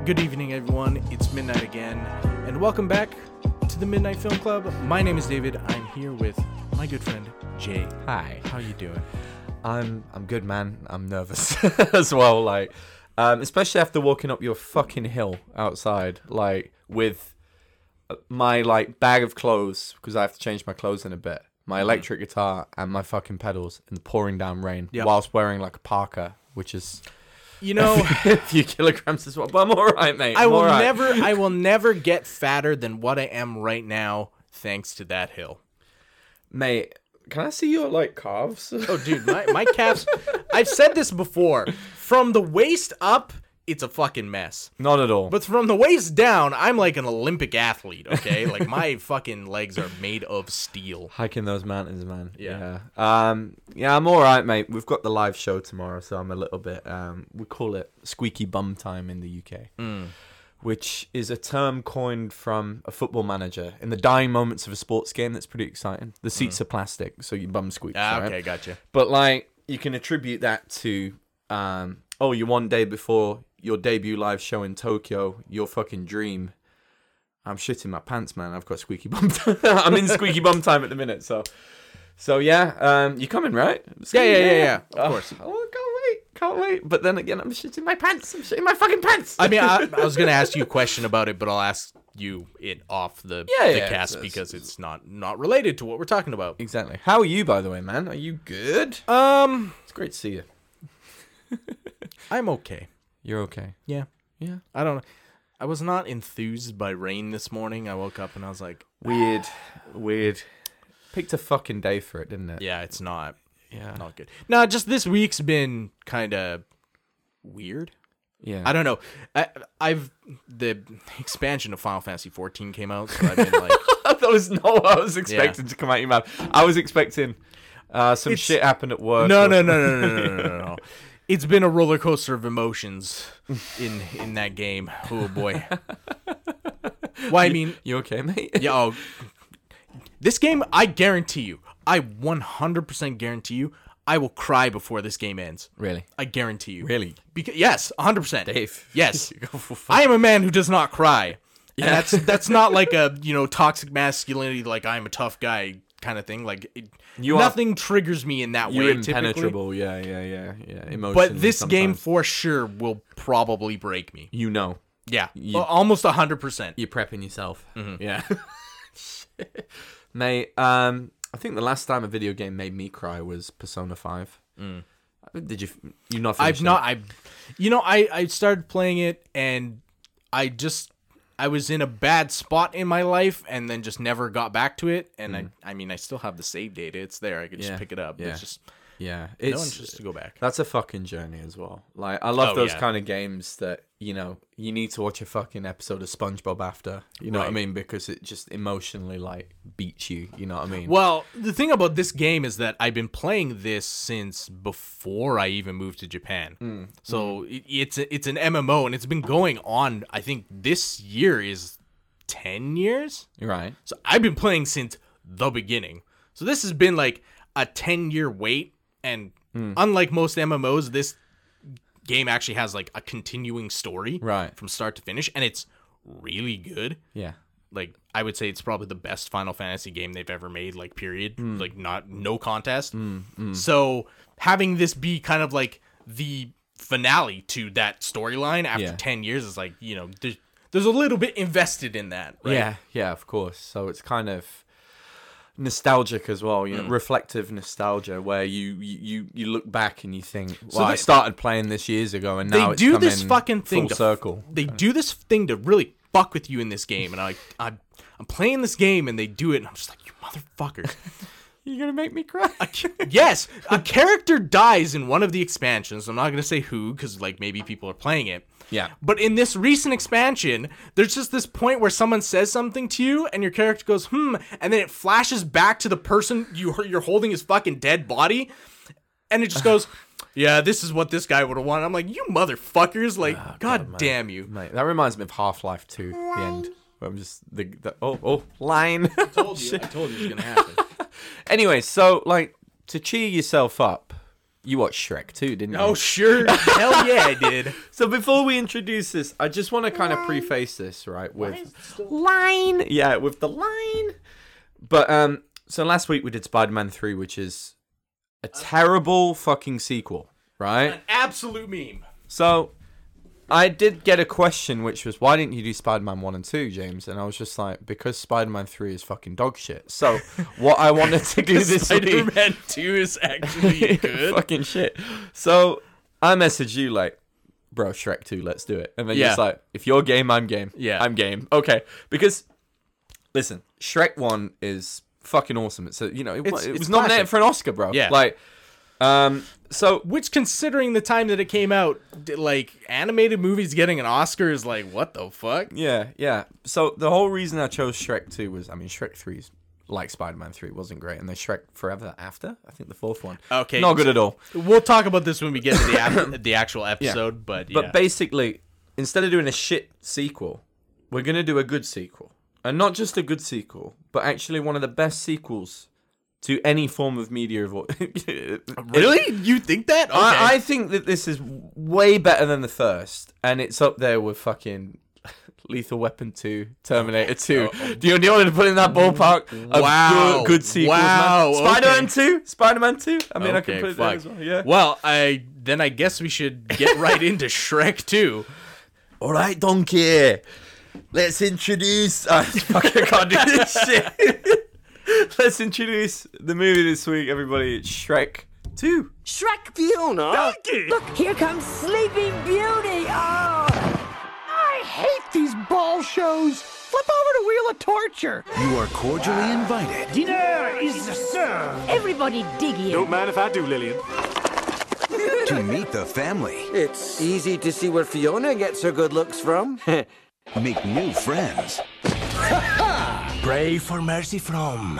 Good evening, everyone. It's midnight again, and welcome back to the Midnight Film Club. My name is David. I'm here with my good friend Jay. Hi. How you doing? I'm good, man. I'm nervous as well. Like, especially after walking up your fucking hill outside, like with my bag of clothes because I have to change my clothes in a bit, my electric guitar and my fucking pedals in the pouring down rain, whilst wearing like a parka, which is. You know, a few kilograms as well, but I'm all right, mate. I will never get fatter than what I am right now, thanks to that hill. Mate, can I see your calves? Oh, dude, my calves. I've said this before. From the waist up, it's a fucking mess. Not at all. But from the waist down, I'm like an Olympic athlete. Okay, like my fucking legs are made of steel. Hiking those mountains, man. Yeah. Yeah, I'm all right, mate. We've got the live show tomorrow, so I'm a little bit. We call it squeaky bum time in the UK, which is a term coined from a football manager in the dying moments of a sports game. That's pretty exciting. The seats are plastic, so your bum squeaks. Okay, right? gotcha. But you can attribute that to, you're one day before your debut live show in Tokyo, your fucking dream. I'm shitting my pants, man. I've got squeaky bum time. I'm in squeaky bum time at the minute, so yeah. You coming, right? Yeah. Of course. Oh, can't wait. But then again, I'm shitting my pants. I'm shitting my fucking pants. I mean, I was gonna ask you a question about it, but I'll ask you it off the cast because it's not related to what we're talking about. Exactly. How are you, by the way, man? Are you good? It's great to see you. I'm okay. You're okay. Yeah. Yeah. I don't know. I was not enthused by rain this morning. I woke up and I was like, weird. Picked a fucking day for it, didn't it? yeah, it's not. Yeah. Not good. No, just this week's been kind of weird. Yeah. I don't know. The expansion of Final Fantasy 14 came out, so I've been like, That was not what I was expecting to come out your mouth. I was expecting some shit happened at work. No. It's been a roller coaster of emotions in that game. Oh boy. Well, I mean, you okay, mate? Yeah. This game, I guarantee you, I 100% guarantee you, I will cry before this game ends. Really? I guarantee you. Really? Because yes, 100%. Dave. Yes. I am a man who does not cry. Yeah. And that's not like a, toxic masculinity, like I'm a tough guy kind of thing. Like nothing triggers me in that way. You're impenetrable. Yeah. Emotionally, but this sometimes. game for sure will probably break me. Yeah. Almost 100%. You're prepping yourself. Mm-hmm. Yeah. Mate, I think the last time a video game made me cry was Persona 5. Did you not finish I started playing it and I was in a bad spot in my life and then just never got back to it. And I still have the save data. It's there. I could just pick it up. Yeah. It's just no interest to go back. That's a fucking journey as well. Like, I love those kind of games that, you need to watch a fucking episode of SpongeBob after. You know what I mean? Because it just emotionally, beats you. You know what I mean? Well, the thing about this game is that I've been playing this since before I even moved to Japan. So it's an MMO, and it's been going on, I think this year is 10 years? Right. So I've been playing since the beginning. So this has been like a 10-year wait, and unlike most MMOs, this game actually has like a continuing story from start to finish, and it's really good. Yeah. Like, I would say it's probably the best Final Fantasy game they've ever made, like, period. Like, no contest. So having this be kind of like the finale to that storyline after 10 years is like, there's a little bit invested in that, right? Yeah, of course. So it's kind of nostalgic as well, reflective nostalgia, where you look back and you think, well, I started playing this years ago, and now it's coming this fucking thing full circle. They do this thing to really fuck with you in this game, and I'm playing this game, and they do it, and I'm just like, you motherfuckers. You're gonna make me cry. Yes, a character dies in one of the expansions. I'm not gonna say who, because maybe people are playing it. Yeah. But in this recent expansion, there's just this point where someone says something to you, and your character goes, and then it flashes back to the person you're holding his fucking dead body, and it just goes, yeah, this is what this guy would have wanted. I'm like, you motherfuckers, God damn you. Mate, that reminds me of Half-Life 2, the end. Where I'm just, line. I told you it was going to happen. Anyway, so, to cheer yourself up, You watched Shrek 2, didn't you? Oh, sure. Hell yeah, I did. So before we introduce this, I just want to kind of preface this, right, with line. Yeah, with the line. But so last week we did Spider-Man 3, which is a terrible fucking sequel, right? An absolute meme. So I did get a question, which was, why didn't you do Spider-Man 1 and 2, James? And I was just like, because Spider-Man 3 is fucking dog shit. So what I wanted to do this week... Spider-Man 2 is actually good. Fucking shit. So I messaged you like, bro, Shrek 2, let's do it. And then you're just like, if you're game, I'm game. Yeah. I'm game. Okay. Because, listen, Shrek 1 is fucking awesome. It's it was nominated for an Oscar, bro. Yeah. Like, so... Which, considering the time that it came out, like, animated movies getting an Oscar is like, what the fuck? Yeah. So the whole reason I chose Shrek 2 was, I mean, Shrek 3 is like Spider-Man 3, wasn't great. And then Shrek Forever After, I think the fourth one. Okay. Not good at all. We'll talk about this when we get to the actual episode, but yeah. But basically, instead of doing a shit sequel, we're going to do a good sequel. And not just a good sequel, but actually one of the best sequels to any form of media. Really? You think that? Okay. I think that this is way better than the first, and it's up there with fucking Lethal Weapon 2, Terminator 2. Do you want to put in that ballpark of good sequels, wow, man? Spider-Man 2? Spider-Man 2? I mean, I can put it there as well, yeah. Well, I guess we should get right into Shrek 2. All right, Donkey. Let's introduce... I can't do this shit. Let's introduce the movie this week, everybody. It's Shrek 2. Shrek Fiona! Donkey! Look, here comes Sleeping Beauty! Oh! I hate these ball shows! Flip over to Wheel of Torture! You are cordially invited. Dinner is served! Everybody dig in. Don't mind if I do, Lillian. To meet the family. It's easy to see where Fiona gets her good looks from. Make new friends. Pray for mercy from...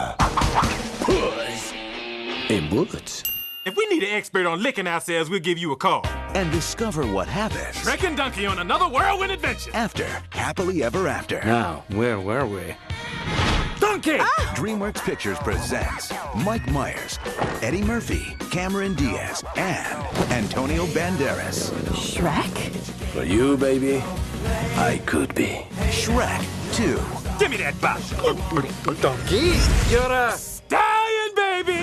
Puss In Woods. If we need an expert on licking ourselves, we'll give you a call. And discover what happens Shrek and Donkey on another whirlwind adventure. after Happily Ever After. Now, where were we? Donkey! DreamWorks Pictures presents Mike Myers, Eddie Murphy, Cameron Diaz, and Antonio Banderas. Shrek? For you, baby, I could be. Shrek 2. Give me that box. Donkey! You're a... Stallion, baby!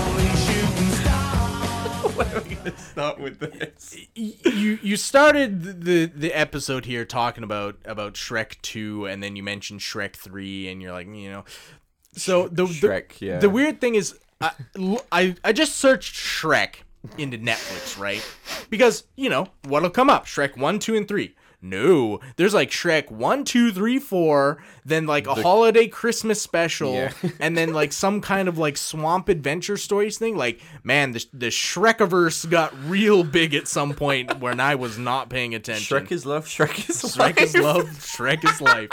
Where are we going to start with this? You started the episode here talking about Shrek 2, and then you mentioned Shrek 3, and you're like, So the weird thing is, I just searched Shrek into Netflix, right? Because, what'll come up? Shrek 1, 2, and 3. No, there's like Shrek 1, 2, 3, 4, then like a holiday Christmas special, and then like some kind of like swamp adventure stories thing. Like, man, the Shrekiverse got real big at some point when I was not paying attention. Shrek is love, Shrek is life. Shrek is love, Shrek is life.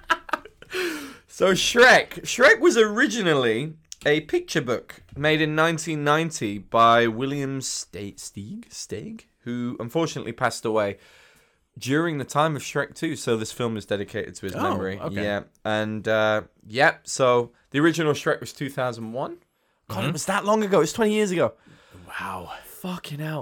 So Shrek was originally a picture book made in 1990 by William Steig, who unfortunately passed away during the time of Shrek 2, so this film is dedicated to his memory. Okay. Yeah, and so the original Shrek was 2001. God, it was that long ago. It's 20 years ago. Wow. Fucking hell.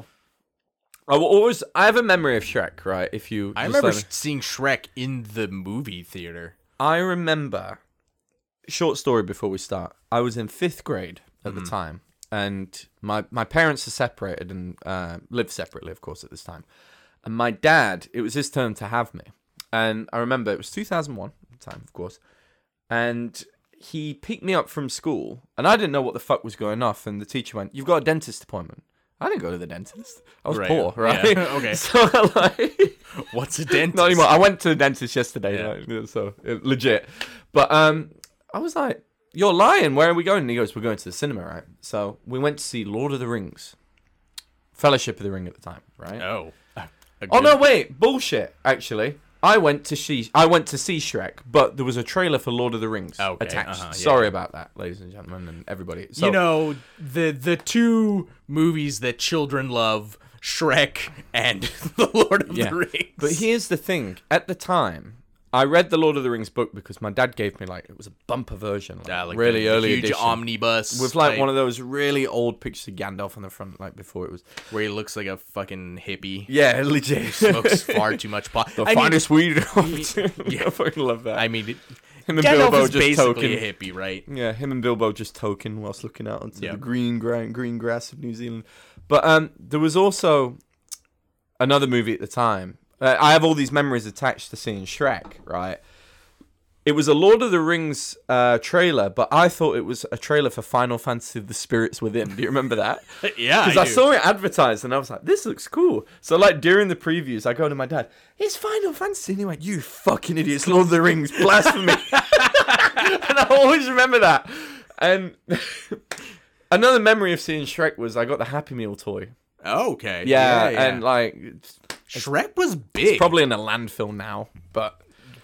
I have a memory of Shrek, right? I remember seeing Shrek in the movie theater. I remember, short story before we start, I was in 5th grade at the time, and my parents are separated and lived separately, of course, at this time. And my dad, it was his turn to have me. And I remember it was 2001 at the time, of course. And he picked me up from school. And I didn't know what the fuck was going off. And the teacher went, "You've got a dentist appointment." I didn't go to the dentist. I was poor, right? Yeah. Okay. So, What's a dentist? not anymore. I went to the dentist yesterday. So, legit. But I was like, "You're lying. Where are we going?" And he goes, "We're going to the cinema, right?" So we went to see Lord of the Rings. Fellowship of the Ring at the time, right? Oh no, wait, bullshit. Actually, I went to see Shrek, but there was a trailer for Lord of the Rings attached. Sorry about that, ladies and gentlemen, and everybody. So, the two movies that children love, Shrek and the Lord of the Rings. But here's the thing: at the time, I read the Lord of the Rings book because my dad gave me it was a bumper version, Like really the early huge edition, omnibus with type, one of those really old pictures of Gandalf on the front, before it was. where he looks like a fucking hippie. Yeah, legit. Smokes far too much pot. The finest weed. Yeah. I fucking love that. I mean, him and Gandalf Bilbo is just basically token. a hippie, right? Yeah, him and Bilbo just token whilst looking out onto Yeah. the green grass of New Zealand. But there was also another movie at the time. I have all these memories attached to seeing Shrek, right? It was a Lord of the Rings trailer, but I thought it was a trailer for Final Fantasy: The Spirits Within. Do you remember that? Yeah, Because I saw it advertised and I was like, this looks cool. So during the previews, I go to my dad, it's Final Fantasy. And he went, you fucking idiots, Lord of the Rings, blasphemy. And I always remember that. And another memory of seeing Shrek was I got the Happy Meal toy. Okay. Yeah, and Shrek was big. probably in a landfill now, but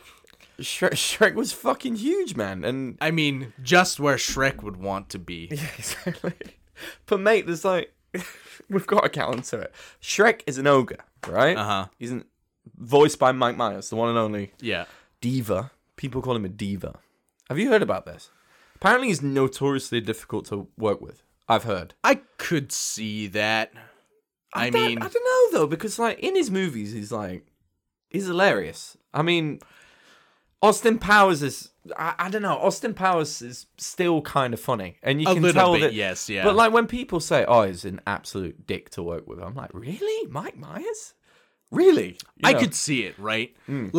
Shrek was fucking huge, man. And I mean, just where Shrek would want to be. yeah, exactly. But mate, there's we've got to counter it. Shrek is an ogre, right? Uh-huh. He's voiced by Mike Myers, the one and only Yeah. diva. People call him a diva. Have you heard about this? Apparently, he's notoriously difficult to work with. I've heard. I could see that. I I mean, don't know though, because in his movies, he's hilarious. I mean, Austin Powers is. I don't know. Austin Powers is still kind of funny, and you a can little tell bit, that. yes, yeah. But when people say, "Oh, he's an absolute dick to work with," I'm like, "Really, Mike Myers? Really?" I could see it, right?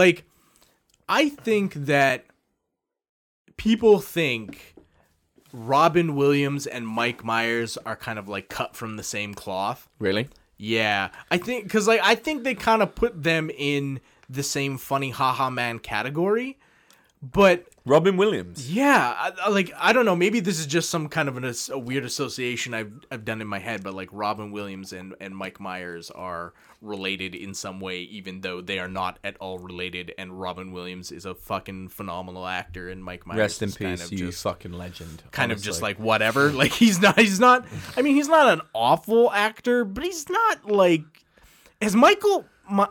I think that people think Robin Williams and Mike Myers are kind of cut from the same cloth. Really. Yeah, I think because I think they kind of put them in the same funny haha man category, but Robin Williams. yeah, I don't know. Maybe this is just some kind of a weird association I've done in my head, but Robin Williams and Mike Myers are related in some way, even though they are not at all related. And Robin Williams is a fucking phenomenal actor, and Mike Myers Rest in is kind peace, of you just, fucking legend. kind of just honestly. whatever. He's not. I mean, he's not an awful actor, but he's not as Michael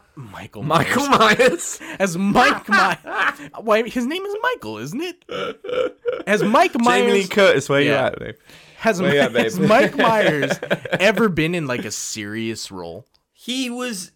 Myers. as Mike Myers. Why his name is Michael, isn't it? As Mike Myers. Jamie Lee Curtis, where Yeah. you at, babe? Has Mike Myers ever been in a serious role? He was.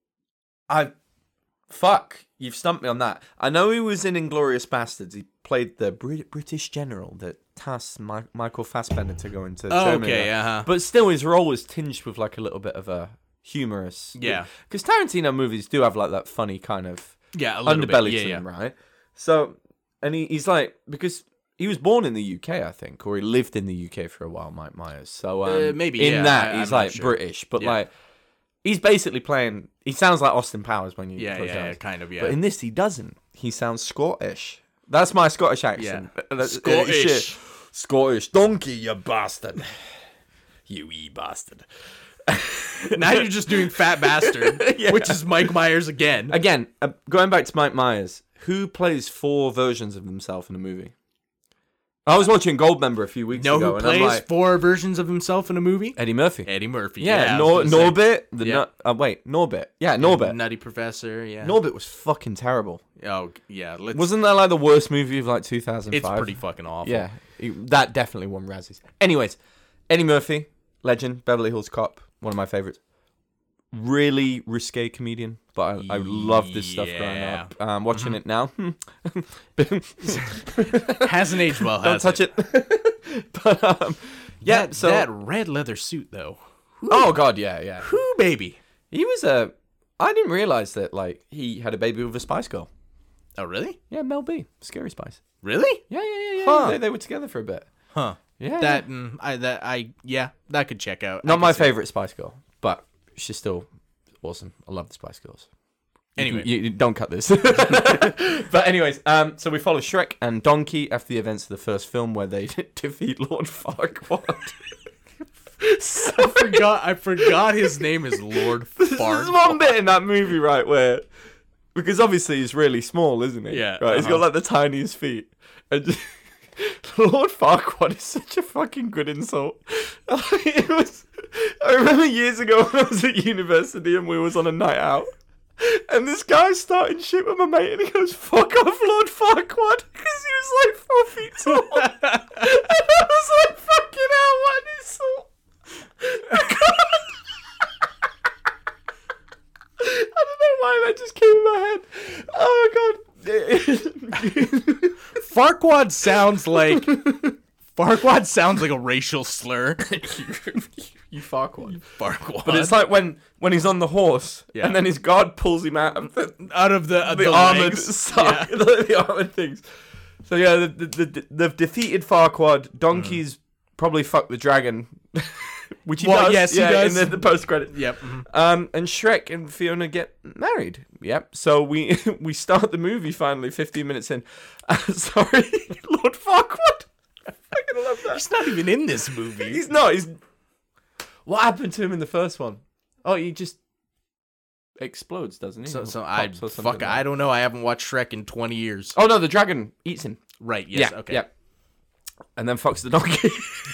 You've stumped me on that. I know he was in Inglourious Bastards. He played the British general that tasked Michael Fassbender to go into Germany. okay, uh-huh. But still, his role was tinged with a little bit of a humorous. Yeah. Because Tarantino movies do have that funny kind of Yeah, a little underbelly bit. to Yeah, them, right? So, and he's because he was born in the UK, I think, or he lived in the UK for a while, Mike Myers. So maybe, in yeah, that I'm he's not sure. British, but Yeah. he's basically playing. He sounds like Austin Powers when you Yeah, close your yeah, eyes. kind of, yeah. But in this, he doesn't. He sounds Scottish. That's my Scottish accent. Scottish. Shit. Scottish donkey, you bastard. You wee bastard. Now you're just doing fat bastard, which is Mike Myers again. Again, going back to Mike Myers, who plays 4 versions of himself in a movie? I was watching Goldmember a few weeks Know ago, who and I'm plays like, 4 versions of himself in a movie? Eddie Murphy. Eddie Murphy. Yeah, I was gonna say. Norbit. Yeah. Norbit. Yeah, Norbit. Nutty Professor. Yeah. Norbit was fucking terrible. Oh yeah. Wasn't that the worst movie of 2005? It's pretty fucking awful. Yeah, that definitely won Razzies. Anyways, Eddie Murphy, legend, Beverly Hills Cop, one of my favorites. Really risque comedian, but I loved this stuff growing Yeah. up. Watching it now, Hasn't aged well. don't touch it. But yeah, so that red leather suit though. oh god, yeah. Whoo baby. He was I didn't realize that he had a baby with a Spice Girl. Oh really? Yeah, Mel B, Scary Spice. Really? Yeah. Huh. They were together for a bit. Huh. Yeah, That yeah. that could check out. Not my favorite Spice Girl, but she's still awesome. I love the Spice Girls. Anyway. You don't cut this. But anyways, so we follow Shrek and Donkey after the events of the first film where they defeat Lord Farquaad. I forgot his name is Lord There's Farquaad. one bit in that movie, right, where because obviously he's really small, isn't he? Yeah, Right, he's got the tiniest feet. And Lord Farquaad is such a fucking good insult. I remember years ago when I was at university and we was on a night out. And this guy's starting shit with my mate, and he goes, "Fuck off, Lord Farquaad," because he was like 4 feet tall. And I was like, "Fucking hell, what an insult!" I don't know why that just came in my head. Oh god. Farquaad sounds like a racial slur. You Farquaad. Farquaad. But it's like when he's on the horse, Yeah. and then his guard pulls him out of the the armored legs. side, the armored things. So yeah, they've defeated Farquaad. Donkey's probably fucked the dragon, which he Well, does. yes, he does. in the post credit. Yep. And Shrek and Fiona get married. Yep. So we start the movie finally 15 minutes in. Sorry, Lord Farquaad. I fucking love that. He's not even in this movie. He's not. What happened to him in the first one? Oh, he just explodes, doesn't he? So Or I pops or something fuck. like I that. don't know. I haven't watched Shrek in 20 years. Oh no, the dragon eats him. Right. Yes. Yeah. Okay. Yeah. And then fucks the donkey.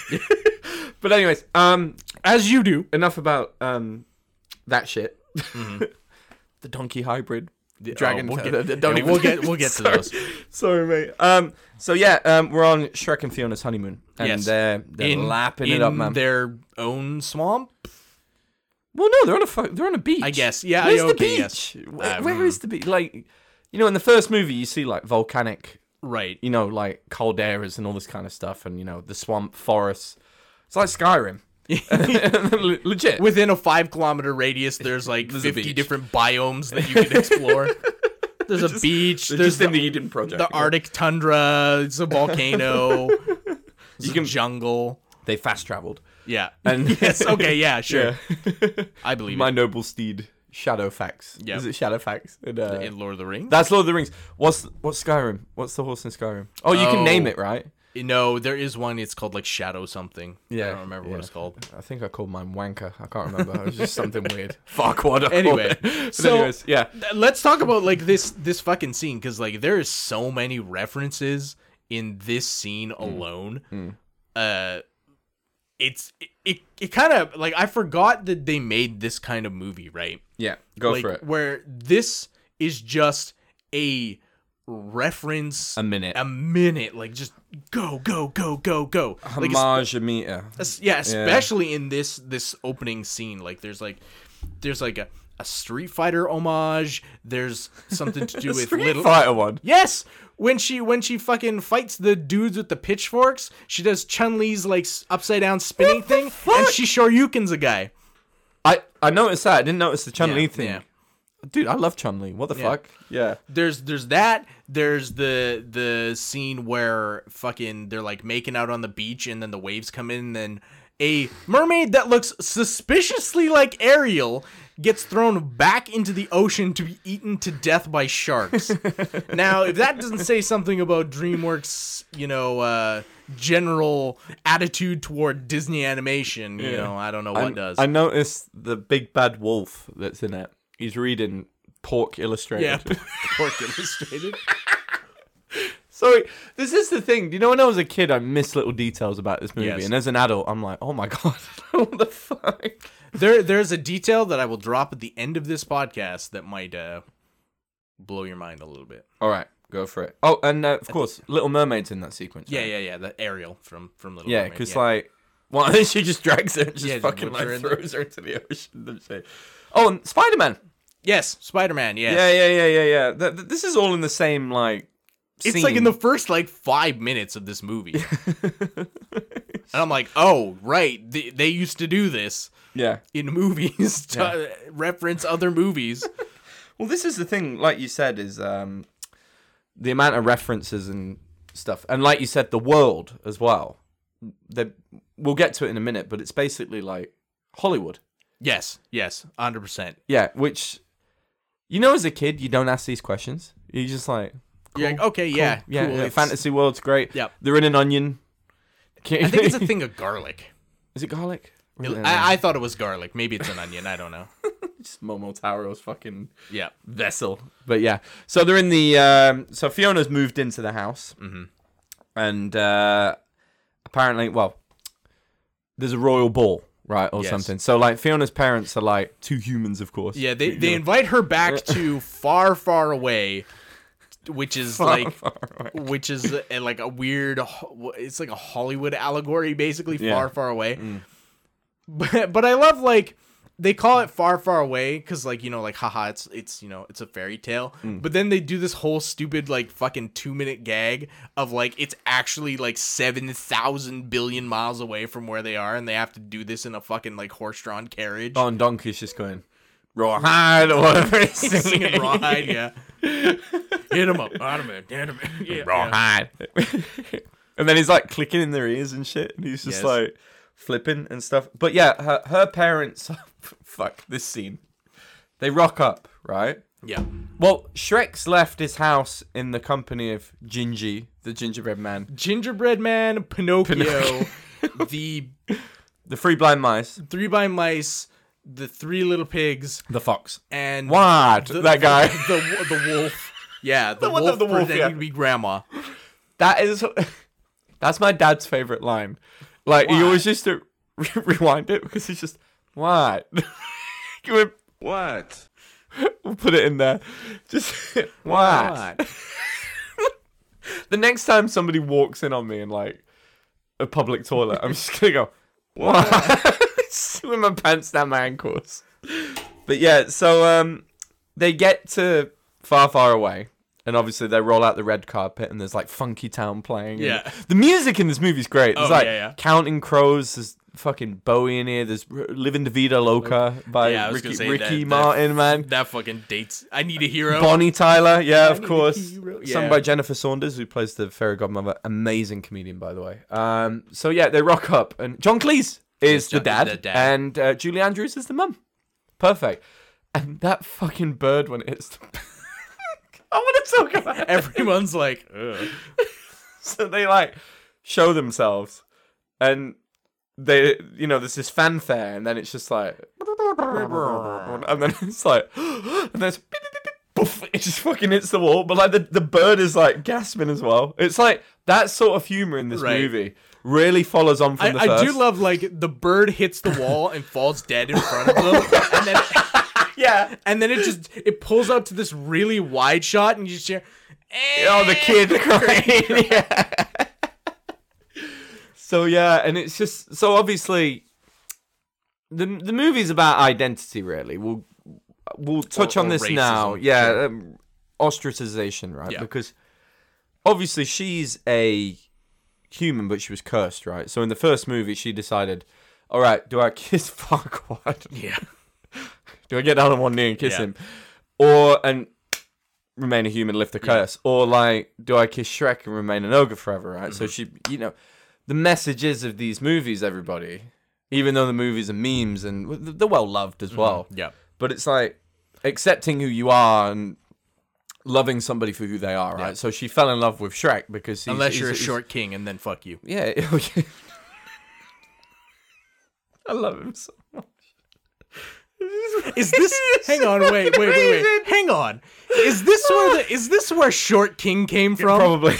But anyways, As you do. enough about that shit. The donkey hybrid. Dragon. we'll don't get, even. we'll get to Sorry. those. Sorry, mate. So yeah, we're on Shrek and Fiona's honeymoon, and Yes. they're lapping it up, man. their own swamp. Well, no, they're on a beach. I guess. Yeah. Where's the okay, beach? yes. Where is the beach? Like, in the first movie, you see like volcanic, Right. like calderas and all this kind of stuff, and the swamp forests. It's like Skyrim. Legit. Within a 5-kilometer radius, there's like There's a 50 beach. different biomes that you can explore. There's a beach. They're There's just in the Eden Project. the Arctic tundra. It's a volcano. It's You can- a jungle. They fast traveled. Yeah. And yes. Okay. Yeah. Sure. Yeah. I believe My it. noble steed, Shadowfax. Yep. Is it Shadowfax? In Lord of the Rings. That's Lord of the Rings. What's Skyrim? What's the horse in Skyrim? Oh, you can name it, right? No, there is one. It's called like Shadow something. Yeah. I don't remember what it's called. I think I called mine Wanker. I can't remember. It was just something weird. Farquaad. Anyway, But so anyways, yeah. Let's talk about like this fucking scene, because like there is so many references in this scene alone. It kind of like, I forgot that they made this kind of movie, right? Yeah, go Like, for it. where this is just a reference A minute. like just go like Homage meter. yeah, especially in this opening scene. Like there's like a Street Fighter homage. There's something to do with Street Fighter one. Yes, when she fucking fights the dudes with the pitchforks, she does Chun-Li's like upside down spinning thing, and she Shoryukens a guy. I noticed that. I didn't notice the Chun-Li Yeah, thing. yeah. Dude, I love Chun-Li. What the fuck? Yeah. There's that. There's the scene where fucking they're like making out on the beach, and then the waves come in, and then a mermaid that looks suspiciously like Ariel gets thrown back into the ocean to be eaten to death by sharks. Now, if that doesn't say something about DreamWorks, general attitude toward Disney animation, I don't know what does. I noticed the big bad wolf that's in it. He's reading Pork Illustrated. Yeah, Pork Illustrated. Sorry, this is the thing. You know, when I was a kid, I missed little details about this movie, Yes. and as an adult, I'm like, oh my god, what the fuck? There's a detail that I will drop at the end of this podcast that might blow your mind a little bit. All right, go for it. Oh, and of course, Little Mermaid's in that sequence. Right? Yeah. The Ariel from Little Yeah, Mermaid. because well, she just drags her and just Yeah, just fucking puts like her in throws her into the ocean. And shit. Oh, and Spider-Man. Yes, Spider-Man. Yes. Yeah. This is all in the same like. It's scene. like in the first 5 minutes of this movie. And I'm like, oh, right. They used to do this Yeah. in movies to reference other movies. Well, this is the thing, like you said, is the amount of references and stuff. And like you said, the world as well. We'll get to it in a minute, but it's basically like Hollywood. Yes, 100%. Yeah, which, as a kid, you don't ask these questions. You're just like, cool, You're like, okay, yeah, cool. Yeah, cool. yeah, fantasy world's great. Yep. They're in an onion. I think it's a thing of garlic. Is it garlic? Or is it I thought it was garlic. Maybe it's an onion. I don't know. just Momotaro's fucking Yeah. vessel. But yeah, so they're in the. So Fiona's moved into the house, and apparently, well, there's a royal ball, right, or Yes. something. So like Fiona's parents are like 2 humans, of course. Yeah, they invite her back to far, far away, which is which is like a weird. It's like a Hollywood allegory, basically. Far, far away. But I love like they call it far, far away because like like haha, it's it's a fairy tale. But then they do this whole stupid like fucking 2-minute gag of like it's actually like 7,000 billion miles away from where they are, and they have to do this in a fucking like horse-drawn carriage. Oh, and Donkey's just going rawhide or whatever he's He's singing. singing rawhide, yeah. Hit him up, hit him, yeah, Rawhide. And then he's like clicking in their ears and shit, and he's just Yes. like flipping and stuff. But yeah, her parents, fuck this scene. They rock up, right? Yeah. Well, Shrek's left his house in the company of Gingy, the gingerbread man, Gingerbread Man, Pinocchio, the the 3 blind mice, 3 blind mice, the 3 little pigs, the fox. and What? That guy. the wolf. Yeah, the one wolf of the wolf, pretending yeah. to be grandma. That's my dad's favorite line. Like he Why? always used to rewind it because he's just what? What? We'll put it in there. Just what? The next time somebody walks in on me in like a public toilet, I'm just gonna go what? With my pants down my ankles. But yeah, so they get to far, far away. And obviously they roll out the red carpet and there's like Funky Town playing. Yeah. The music in this movie is great. There's Oh, like yeah. Counting Crows, there's fucking Bowie in here, there's Living the Vida Loca by Yeah, I was gonna say Ricky that- Martin, man. That fucking dates. I Need a Hero. Bonnie Tyler, yeah, of Need a course. Hero. Sung Yeah. by Jennifer Saunders, who plays the fairy godmother. Amazing comedian, by the way. So yeah, they rock up and John Cleese is the dad, the dad. and Julie Andrews is the mum. Perfect. And that fucking bird when it hits the... I want to talk about it. Everyone's like, ugh. So they like show themselves and they, there's this fanfare and then it's just like, and then it's like, and then it's, poof, it just fucking hits the wall. But like the bird is like gasping as well. It's like that sort of humor in this Right. movie really follows on from the first. I do love like the bird hits the wall and falls dead in front of them, and then yeah. and then it pulls out to this really wide shot, and you just hear, Oh, the kid crying. Yeah. So yeah, and it's just so obviously the movie's about identity. Really, we'll touch on this racism, now. Yeah, ostracization, right? Yeah. Because obviously she's a human, but she was cursed, right? So in the first movie, she decided, all right, do I kiss Farquaad? yeah, Do I get down on one knee and kiss Yeah. him, and remain a human, lift the curse, or like, do I kiss Shrek and remain an ogre forever? Right. So she, the messages of these movies, everybody, even though the movies are memes and they're well loved as well. yeah. But it's like accepting who you are and loving somebody for who they are. Right. Yeah. So she fell in love with Shrek because Unless you're a short king, and then fuck you. Yeah. I love him so much. Is this? Hang on, wait. Hang on. Is this where Short King came from? Probably.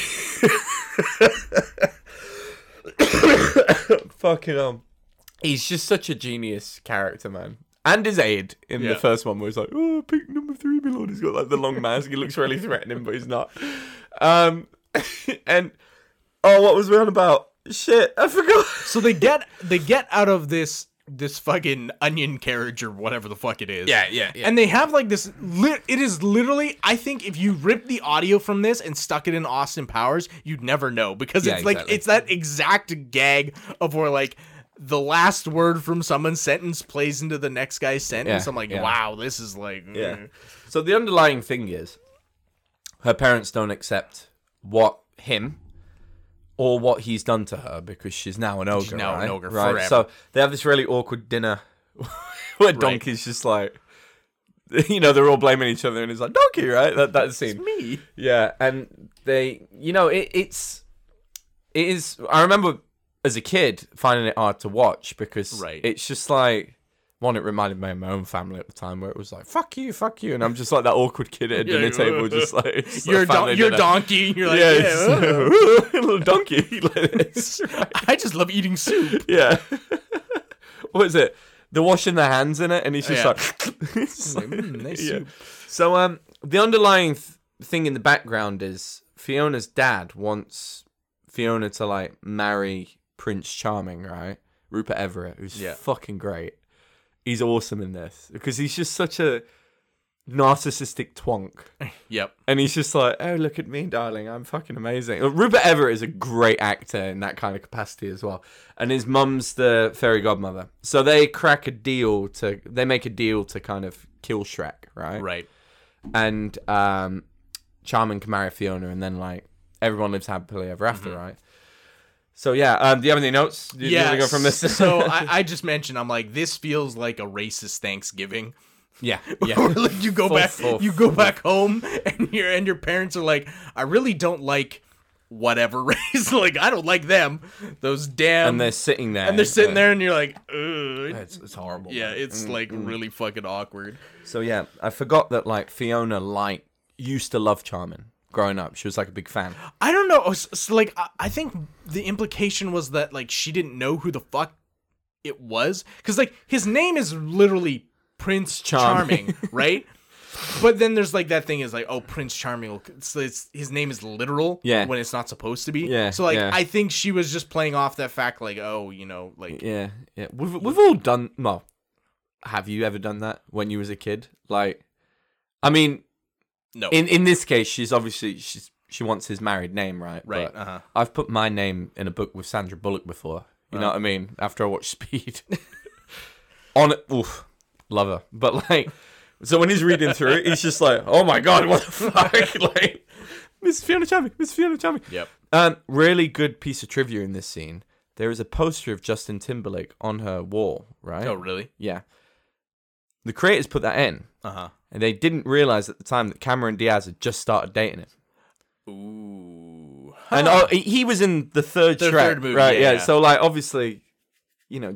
Fucking he's just such a genius character, man. And his aide in the Yeah. first one, where he's like, "Oh, pick number 3, my lord." He's got like the long mask. He looks really threatening, but he's not. And what was we on about? Shit, I forgot. So they get out of this fucking onion carriage or whatever the fuck it is. Yeah. And they have like this. It is literally. I think if you rip the audio from this and stuck it in Austin Powers, you'd never know because Yeah, it's like exactly. it's that exact gag of where like the last word from someone's sentence plays into the next guy's sentence. Yeah, I'm like, yeah. wow, this is like. Yeah. So the underlying thing is, her parents don't accept him or what he's done to her because she's now an ogre. now right? an ogre right? forever. So they have this really awkward dinner where Donkey's just like, they're all blaming each other, and it's like Donkey, right? That scene. me. Yeah, and they, it is. I remember as a kid finding it hard to watch because Right. it's just like. One, it reminded me of my own family at the time, where it was like "fuck you," and I'm just like that awkward kid at a dinner table, just like it's You're like family dinner. donkey. And you're like, Yeah, yeah. it's a little donkey. Like this. I just love eating soup. Yeah. what is it? They're washing their hands in it, and he's just Yeah. like, it's like, nice yeah. soup. So the underlying thing in the background is Fiona's dad wants Fiona to like marry Prince Charming, right? Rupert Everett, who's fucking great. He's awesome in this because he's just such a narcissistic twonk. Yep. And he's just like, oh, look at me, darling. I'm fucking amazing. Rupert Everett is a great actor in that kind of capacity as well. And his mum's the fairy godmother. So they make a deal to kind of kill Shrek, right? Right. And Charming can marry Fiona, and then like everyone lives happily ever after, right? So yeah, do you have any notes? Do you want to go from this? So I just mentioned, I'm like, this feels like a racist Thanksgiving. yeah. Where, like, you go back home, and your parents are like, I really don't like whatever race. Like, I don't like them. Those damn. And they're sitting there. And you're like, ugh. It's horrible. Yeah, it's like really fucking awkward. So yeah, I forgot that like Fiona used to love Charming growing up. She was like a big fan. I don't know. So, like, I think the implication was that like she didn't know who the fuck it was, because like his name is literally Prince Charming, right? But then there's like that thing is like, oh, Prince Charming. So his name is literal, when it's not supposed to be. Yeah. So like, I think she was just playing off that fact, like, oh, you know, like. Yeah. We've all done. Well, have you ever done that when you was a kid? Like, I mean. No. In this case, she's obviously she wants his married name, right? Right. But I've put my name in a book with Sandra Bullock before. You know what I mean? After I watched Speed. On it, oof, love her. But like, so when he's reading through it, he's just like, "Oh my god, what the fuck?" Like, Miss Fiona Charming, Miss Fiona Charming. Yep. Really good piece of trivia in this scene. There is a poster of Justin Timberlake on her wall, right? Oh, really? Yeah. The creators put that in. And they didn't realize at the time that Cameron Diaz had just started dating him. Ooh. And he was in the third Shrek, right? Yeah. So like, obviously, you know,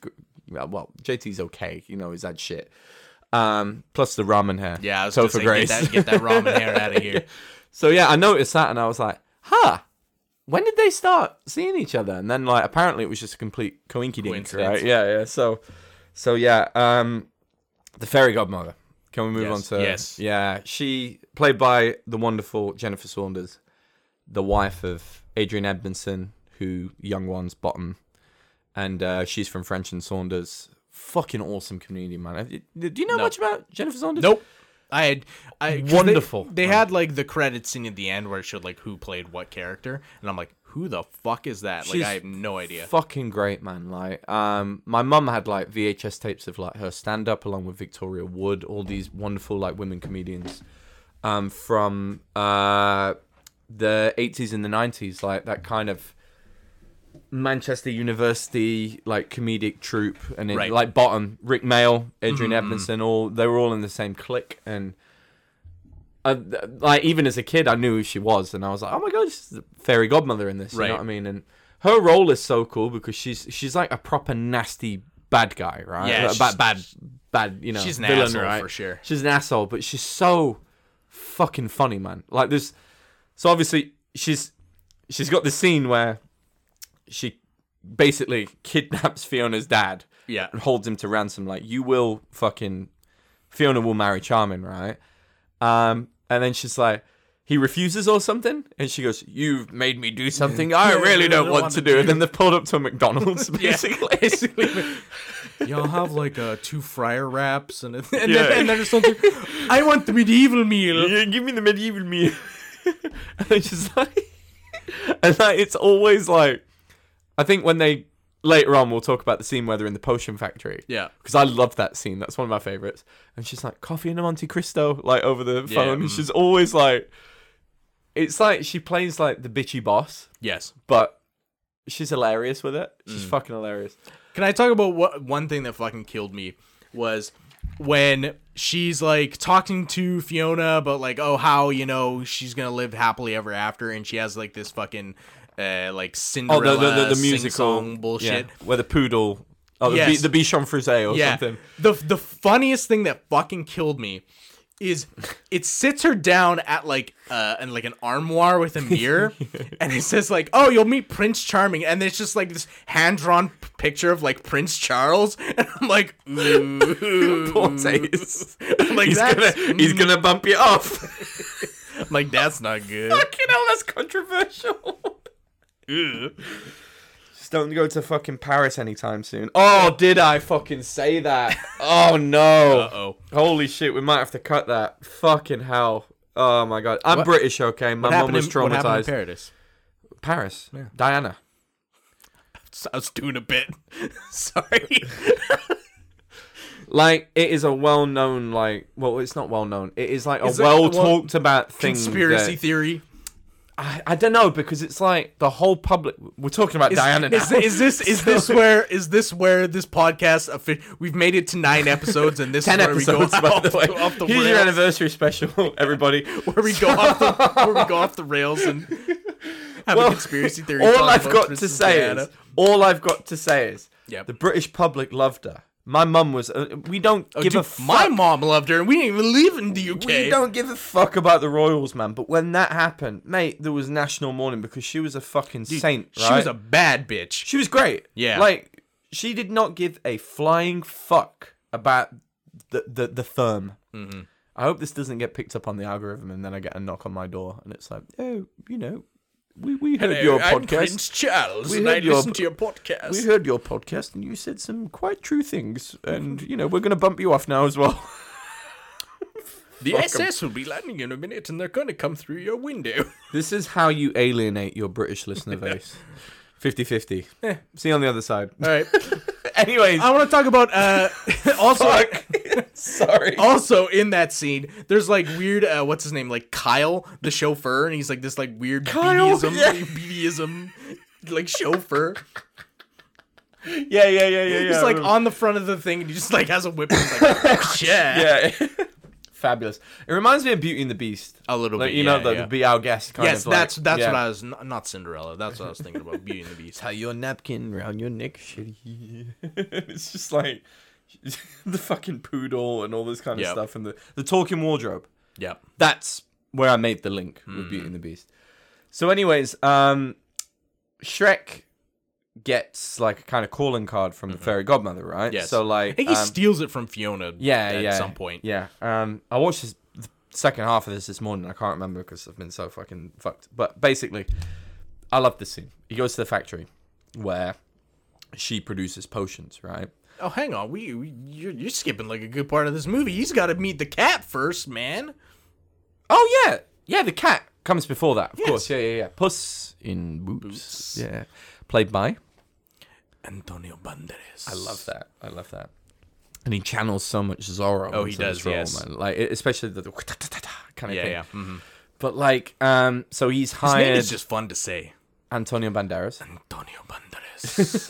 JT's okay. You know, he's had shit. Plus the ramen hair. Yeah, I was Topher gonna Grace. say, get that ramen hair out of here. So yeah, I noticed that, and I was like, when did they start seeing each other? And then like, apparently it was just a complete coincidence, right? Yeah. So yeah, the fairy godmother. Can we move on to... Yes. Yeah, she, played by the wonderful Jennifer Saunders, the wife of Adrian Edmondson, who Young Ones bottom, and she's from French and Saunders. Fucking awesome comedian, man. Do you know much about Jennifer Saunders? Nope. Wonderful. They had like the credits scene at the end where it showed like who played what character, and I'm like, who the fuck is that? Like, I have no idea. Fucking great, man. Like, my mum had like VHS tapes of like her stand up along with Victoria Wood, all these wonderful like women comedians, from the 80s and the 90s, like that kind of Manchester University like comedic troupe, and it, like bottom Rick Mail, Adrian Edmondson, they were all in the same clique, and like even as a kid I knew who she was, and I was like, oh my god, she's the fairy godmother in this, you know what I mean? And her role is so cool because she's like a proper nasty bad guy, right? Yeah, like, bad, you know, she's an villain, asshole, right? for sure. She's an asshole, but she's so fucking funny, man. Like so obviously she's got this scene where she basically kidnaps Fiona's dad, and holds him to ransom. Like, Fiona will marry Charming, right? And then she's like, he refuses or something, and she goes, "You've made me do something I really don't want to do." And then they've pulled up to a McDonald's, basically. Y'all have like 2 fryer wraps and then there's something. I want the medieval meal. Yeah, give me the medieval meal. And then she's like, and like, it's always like, I think when they, later on, we'll talk about the scene where they're in the potion factory. Yeah. Because I love that scene. That's one of my favorites. And she's like, coffee and a Monte Cristo, like, over the phone. And she's always like, it's like she plays like the bitchy boss. Yes. But she's hilarious with it. She's fucking hilarious. Can I talk about one thing that fucking killed me was when she's like talking to Fiona about like, oh, how, you know, she's going to live happily ever after. And she has like this fucking... like Cinderella the musical sing-song bullshit, where the poodle, the Bichon Frise or something. The funniest thing that fucking killed me is it sits her down at like an armoire with a mirror, and it says like, "Oh, you'll meet Prince Charming," and it's just like this hand-drawn picture of like Prince Charles, and I'm like, ooh, Poor Taze. I'm like, He's gonna bump you off. I'm like, that's not good. Fucking hell, that's controversial. Just don't go to fucking Paris anytime soon. Oh, did I fucking say that? Oh no. Uh-oh. Holy shit, we might have to cut that. Fucking hell. Oh my god. I'm British, okay? My mum was What happened in traumatized. Paris? Paris. Diana. I was doing a bit. Sorry. Like, it is a well-known, like... Well, it's not well-known. It is, like, Is a it- well-talked-about thing. Conspiracy that- theory. I don't know, because it's like the whole public... We're talking about Diana now. Is this where this podcast we've made it to 9 episodes and this 10 is where episodes, we go by the way. off the Here's rails, your anniversary special, everybody. where we go off the rails and have a conspiracy theory. All talk I've about got to Princess say Diana. is... All I've got to say is... Yep. The British public loved her. My mum was... we don't give a fuck. My mom loved her, and we didn't even live in the UK. We don't give a fuck about the royals, man. But when that happened, mate, there was national mourning because she was a fucking saint, right? She was a bad bitch. She was great. Yeah. Like, she did not give a flying fuck about the firm. Mm-hmm. I hope this doesn't get picked up on the algorithm and then I get a knock on my door and it's like, oh, you know, we heard your I'm podcast. Prince Charles, We and heard I listened to your podcast. We heard your podcast and you said some quite true things. And, you know, we're going to bump you off now as well. The Fuck 'em. SS will be landing in a minute, and they're going to come through your window. This is how you alienate your British listener base. 50-50. See you on the other side. All right. Anyways. I want to talk about also. Sorry. Also, in that scene, there's like weird, what's his name? Like Kyle, the chauffeur, and he's like this like weird Kyle, BDism, like chauffeur. Yeah. He's like on the front of the thing, and he just like has a whip. And he's like, oh, shit. Yeah. Fabulous. It reminds me of Beauty and the Beast. A little Like, bit. you yeah, know, yeah. the Be Our Guest kind Yes, of like, that's yeah. what I was. Not Cinderella. That's what I was thinking about. Beauty and the Beast. Tie your napkin round your neck, shitty. It's just like the fucking poodle and all this kind of Yep. stuff, and the talking wardrobe. Yep. That's where I made the link with Beauty and the Beast. So, anyways, Shrek gets like a kind of calling card from the fairy godmother, right? Yes. So, like, I think he steals it from Fiona. At some point. Yeah. I watched the second half of this morning. I can't remember because I've been so fucking fucked. But basically, I love this scene. He goes to the factory where she produces potions, right? Oh, hang on. You're skipping like a good part of this movie. He's got to meet the cat first, man. Oh, yeah. Yeah, the cat comes before that, of Yes. course. Yeah. Puss in Boots. Yeah. Played by? Antonio Banderas. I love that. And he channels so much Zorro. Oh, he into this does, role, yes. man. Like, especially the kind of thing. Yeah. Mm-hmm. But, like, so he's His hired name is just fun to say. Antonio Banderas. Antonio Banderas.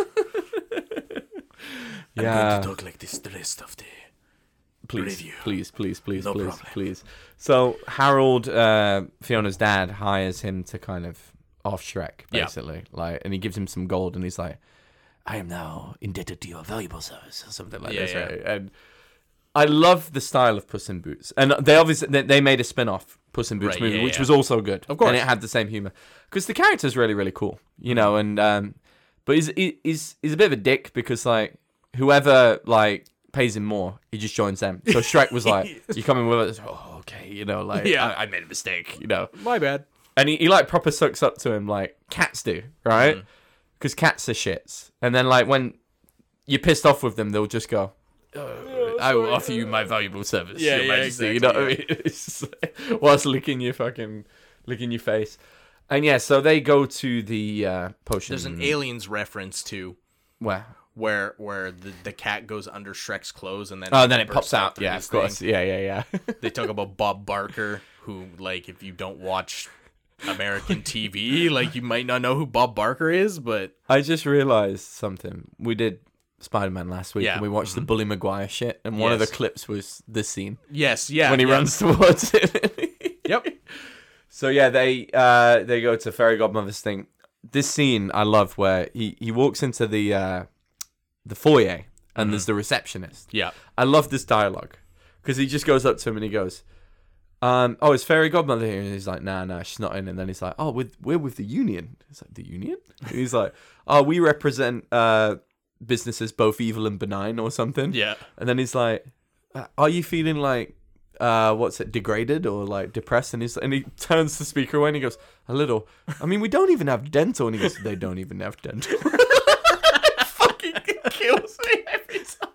I'm Yeah. going to talk like this the rest of the Please, review. please, No problem. please. So Harold, Fiona's dad, hires him to kind of off Shrek, Yeah. basically. Like, and he gives him some gold, and he's like, "I am now indebted to your valuable service," or something like this, right? And I love the style of Puss in Boots, and they made a spin-off Puss in Boots Right, movie, yeah, which yeah. was also good, Of course. and it had the same humor because the character's really, really cool, you know. And but he's a bit of a dick because like whoever like pays him more, he just joins them. So Shrek was like, "You coming with us?" Oh, okay, you know, like Yeah. I made a mistake, you know. My bad. And he like proper sucks up to him like cats do, right? Because cats are shits. And then like when you're pissed off with them, they'll just go, "I will offer you my valuable service, Yeah, Your yeah, Majesty." exactly, You know what I mean? It's just like, whilst licking your face. And yeah, so they go to the potion. There's an aliens reference too, where where the cat goes under Shrek's clothes and then then it bursts pops out. through Yeah, his of course. thing. Yeah. They talk about Bob Barker, who like if you don't watch American TV, like you might not know who Bob Barker is, but I just realized something. We did Spider-Man last week, Yeah. and we watched the Bully Maguire shit, and one of the Yes. clips was this scene yes, yeah, when he yeah. runs towards it. Yep. So yeah, they go to Fairy Godmother's thing. This scene I love where he walks into the foyer and there's the receptionist. Yeah. I love this dialogue because he just goes up to him and he goes, Oh, is Fairy Godmother here? And he's like, nah, she's not in. And then he's like, oh, we're with the Union. He's like, the Union? He's like, oh, we represent businesses both evil and benign or something. Yeah. And then he's like, are you feeling like, degraded or like depressed? And he turns the speaker away and he goes, a little. I mean, we don't even have dental. And he goes, they don't even have dental. It fucking kills me every time.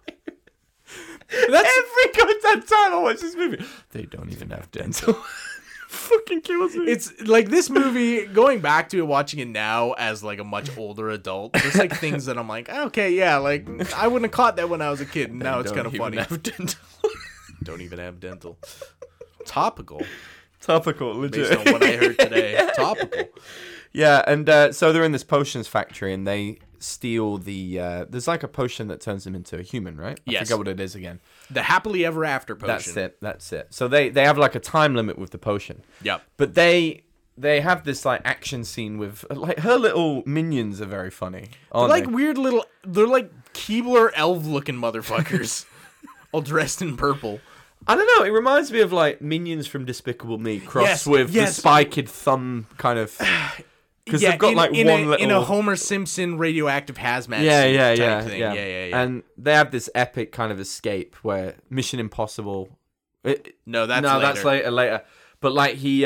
Every goddamn time I watch this movie, they don't even have dental. Fucking kills me. It's like this movie, going back to it, watching it now as like a much older adult, there's like things that I'm like, okay, yeah, like I wouldn't have caught that when I was a kid, and now it's kind of funny. Don't even have dental. Topical, legit. based on what I heard today. Topical. Yeah, and so they're in this potions factory, and they steal the. There's like a potion that turns them into a human, right? I Yes. forget what it is again. The happily ever after potion. That's it. So they have like a time limit with the potion. Yep. But they have this like action scene with like her little minions are very funny. They're Aren't like they? weird little. They're like Keebler elf looking motherfuckers, all dressed in purple. I don't know. It reminds me of like minions from Despicable Me crossed Yes, with yes. the spiked thumb kind of. Because Yeah, they've got like in one little. in a Homer Simpson radioactive hazmat Yeah, suit yeah, type thing. yeah. Yeah. And they have this epic kind of escape where Mission Impossible. No, that's that's later. But like he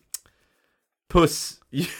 Puss,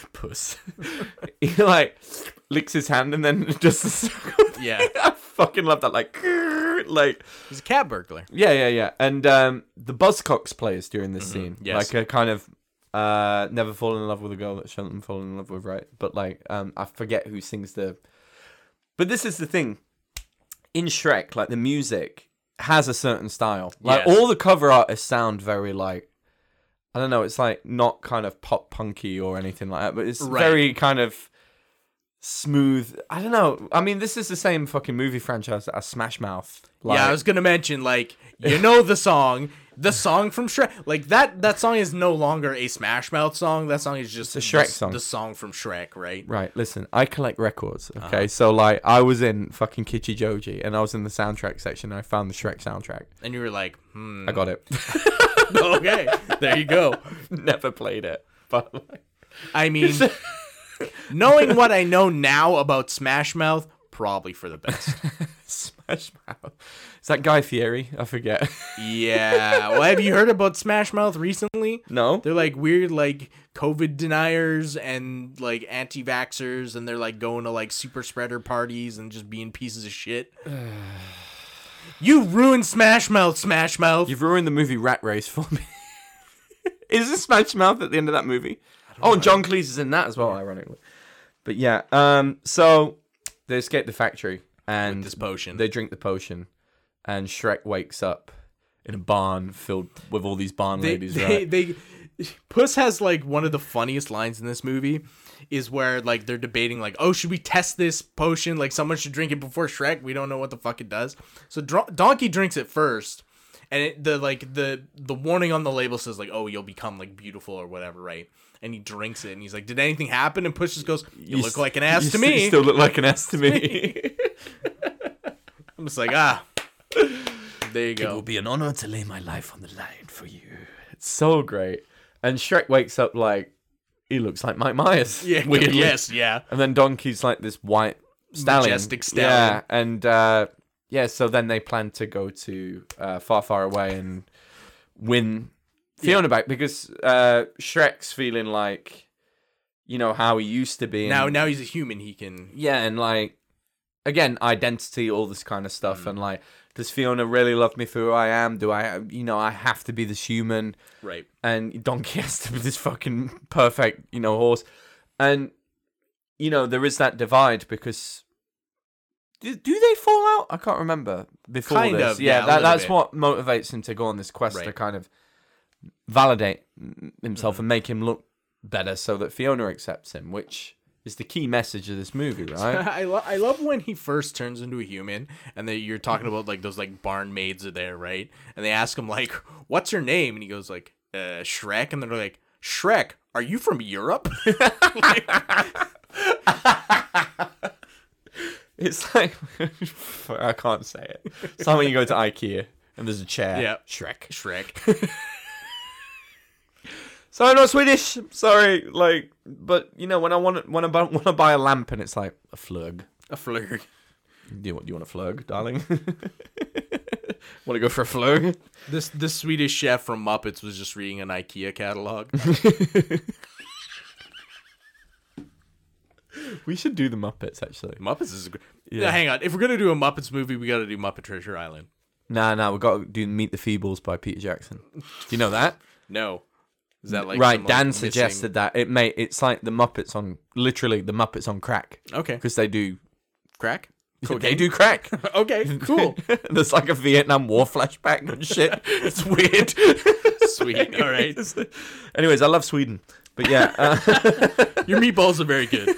he like licks his hand and then does the circle. Yeah. I fucking love that. Like He's a cat burglar. yeah. And the Buzzcocks plays during this scene, yes. like a kind of never fall in love with a girl that shouldn't fall in love with, right? But like I forget who sings the. But this is the thing. In Shrek, like the music has a certain style. Like Yes. all the cover artists sound very like. I don't know, it's like not kind of pop punky or anything like that, but it's Right. very kind of smooth. I don't know. I mean, this is the same fucking movie franchise as Smash Mouth. Like, Yeah, I was gonna mention, like, you know the song from Shrek. Like that song is no longer a Smash Mouth song. That song is just It's a Shrek song. The song from Shrek, right? Right, listen, I collect records, okay? So, like, I was in fucking Kichijoji, and I was in the soundtrack section, and I found the Shrek soundtrack. And you were like, I got it. okay, there you go. Never played it, but, like... I mean, knowing what I know now about Smash Mouth, probably for the best. Smash Mouth. Is that Guy Fieri? I forget. Yeah. Well, have you heard about Smash Mouth recently? No? They're like weird, like COVID deniers and like anti-vaxxers, and they're like going to like super spreader parties and just being pieces of shit. You ruined Smash Mouth, Smash Mouth. You've ruined the movie Rat Race for me. Is it Smash Mouth at the end of that movie? Oh, and John Cleese is in that as well, ironically. But yeah, so they escape the factory and With this potion. They drink the potion, and Shrek wakes up in a barn filled with all these barn ladies. Right? Puss has like one of the funniest lines in this movie is where like they're debating like, oh, should we test this potion? Like someone should drink it before Shrek. We don't know what the fuck it does. So Donkey drinks it first, and the warning on the label says like, oh, you'll become like beautiful or whatever, right? And he drinks it, and he's like, did anything happen? And Puss just goes, you look like an ass to me. You still look like an ass to me. I'm just like, there you go. It will be an honor to lay my life on the line for you. It's so great. And Shrek wakes up like, he looks like Mike Myers. Yeah, weirdly. yes, yeah. And then Donkey's like this white stallion. Majestic stallion. Yeah, and so then they plan to go to far, far away and win Fiona back because Shrek's feeling like, you know, how he used to be. Now he's a human. He can. Yeah, and like, again, identity, all this kind of stuff. And like, does Fiona really love me for who I am? Do I, I have to be this human? Right. And Donkey has to be this fucking perfect, horse. And, there is that divide because... Do they fall out? I can't remember before kind this. Of, yeah, that's bit. What motivates him to go on this quest to kind of validate himself and make him look better so that Fiona accepts him, which is the key message of this movie, right? I love when he first turns into a human and you're talking about like those like barn maids are there, right? And they ask him like, what's your name? And he goes like, Shrek. And they're like, Shrek, are you from Europe? It's like, I can't say it. It's like when you go to IKEA and there's a chair. Yeah. Shrek. So I'm not Swedish. Sorry, like, but you know, when I want to buy a lamp, and it's like a flug. A flug. Do you want a flug, darling? Want to go for a flug? This Swedish chef from Muppets was just reading an IKEA catalog. We should do the Muppets, actually. Muppets is great. Yeah. Hang on. If we're gonna do a Muppets movie, we got to do Muppet Treasure Island. Nah, we got to do Meet the Feebles by Peter Jackson. Do you know that? No. Is that like right? some, Dan like, suggested that it's like the Muppets on crack. Okay. Because they do Crack? They do crack. Okay, cool. There's like a Vietnam War flashback and shit. It's weird. Sweet. All right. Anyways, I love Sweden. But yeah. Your meatballs are very good.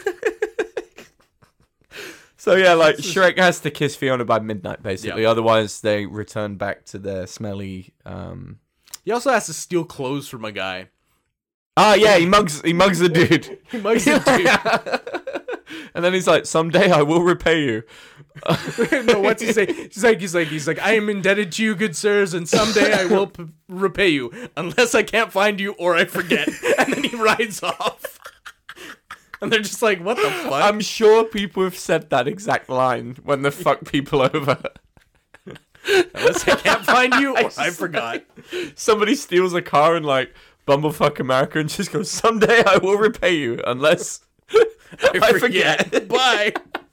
So yeah, like Shrek has to kiss Fiona by midnight, basically. Yeah. Otherwise, they return back to their smelly. He also has to steal clothes from a guy. Oh yeah, he mugs the dude. He mugs the dude. And then he's like, "Someday I will repay you." No, what's he say? He's like, I am indebted to you, good sirs, and someday I will repay you, unless I can't find you or I forget. And then he rides off. And they're just like, what the fuck? I'm sure people have said that exact line when they fuck people over. Unless I can't find you or I forgot. Somebody steals a car and like bumblefuck America and just goes, "Someday I will repay you, unless I forget." Bye.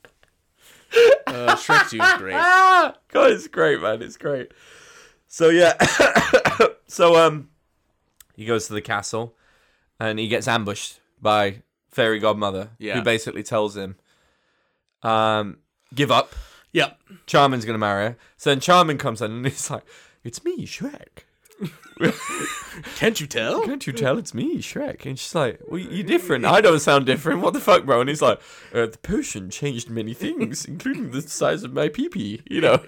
Shrek 2 is great. God, it's great, man. It's great. So yeah, he goes to the castle, and he gets ambushed by Fairy Godmother, Yeah. who basically tells him, "Give up. Yep. Charming's gonna marry her." So then Charming comes in, and he's like, "It's me, Shrek. Can't you tell? Can't you tell it's me, Shrek?" And she's like, "Well, you're different. I don't sound different. What the fuck, bro?" And he's like, "The potion changed many things, including the size of my pee-pee, you know."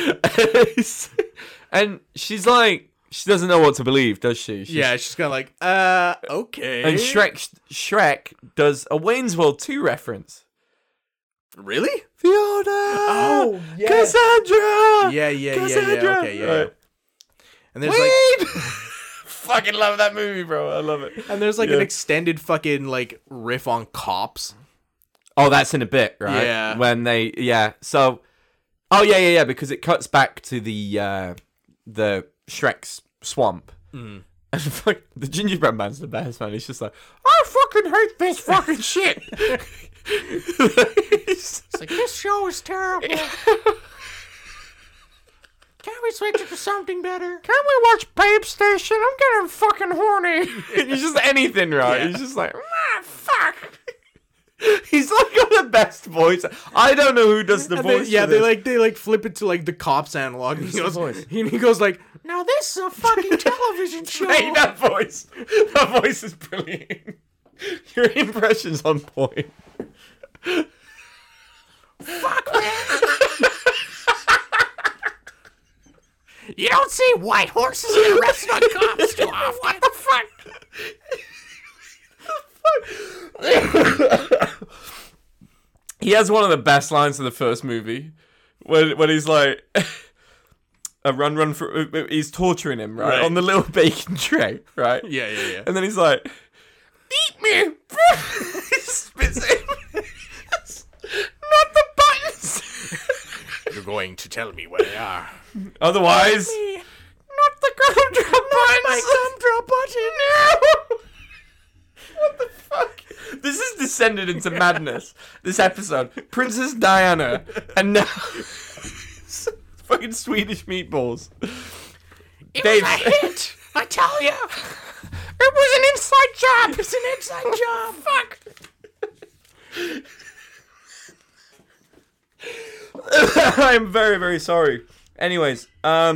And she's like, she doesn't know what to believe, does she? She's kind of like, okay. And Shrek does a Wayne's World 2 reference. Really? Fiona! Oh, yeah. Cassandra! Yeah. Cassandra! Okay, yeah. Right. And there's Wayne! Fucking love that movie, bro. I love it. and there's like an extended fucking like riff on Cops. Oh, that's in a bit, right? Yeah. When they, So, oh yeah, because it cuts back to the Shrek's swamp. Mm. And fuck, the gingerbread man's the best, man. He's just like, "I fucking hate this fucking shit." It's like, this show is terrible. Can't we switch it to something better? "Can we watch Babe Station? I'm getting fucking horny." He's just anything, right? Yeah. He's just like, fuck. He's like got the best voice. I don't know who does the voice. They like flip it to like the Cops analog. And he goes like, now this is a fucking television show. Hey, that voice is brilliant. Your impression's on point. Fuck, man. You don't see white horses in restaurant cops too often. What the fuck? He has one of the best lines in the first movie when he's like, a run for, he's torturing him, right? On the little bacon tray, right? Yeah. And then he's like, "Eat me!" He spits it. Not the buttons. You're going to tell me where they are. Otherwise, not the gumdrop buttons. My gumdrop button. No. What the fuck? This has descended into madness. This episode, Princess Diana, and now fucking Swedish meatballs. It was a hit. I tell you. It was an inside job. It's an inside job. Fuck. I'm very, very sorry. Anyways,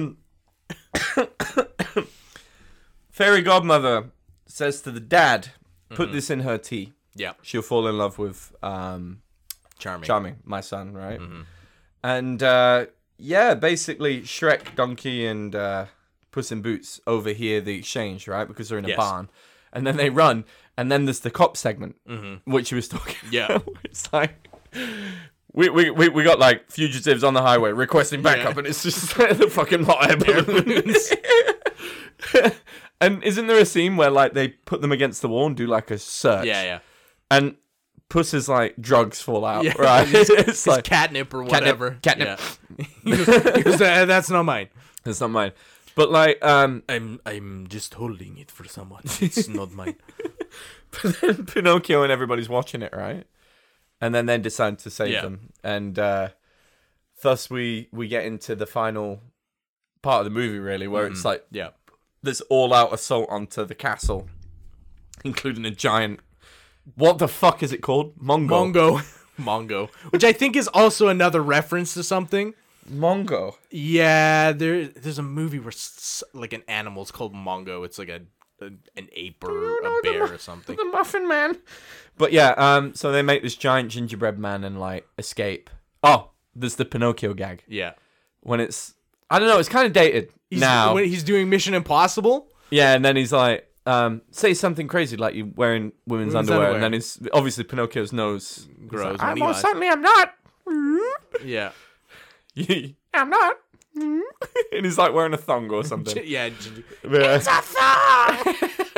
Fairy Godmother says to the dad, "Put this in her tea. Yeah. She'll fall in love with Charming, my son, right?" And basically Shrek, Donkey, and Puss in Boots overhear the exchange, right? Because they're in a barn, and then they run, and then there's the cop segment, which he was talking. Yeah. It's like, we got like fugitives on the highway requesting backup, and it's just the fucking hot air balloons. And isn't there a scene where like they put them against the wall and do like a search? Yeah. And Puss's like drugs fall out, Yeah. right? It's Like catnip or whatever. Catnip. Yeah. He goes, that's not mine. It's not mine. But like, I'm just holding it for someone. It's not mine. but then Pinocchio and everybody's watching it, right? And then they decide to save Yeah. them, and thus we get into the final part of the movie, really, where it's like Yeah. this all-out assault onto the castle, including a giant. What the fuck is it called? Mongo. Which I think is also another reference to something. Mongo. Yeah, there's a movie where like an animal's called Mongo. It's like an ape or a bear or something. The Muffin Man. But yeah, so they make this giant gingerbread man and like escape. Oh, there's the Pinocchio gag. Yeah. When it's, I don't know, it's kind of dated now. When he's doing Mission Impossible. Yeah, and then he's like, say something crazy like you're wearing women's underwear. And then it's obviously Pinocchio's nose grows. Like, and he lies. certainly I'm not. Yeah. I'm not. And he's like wearing a thong or something. Yeah. It's a thong!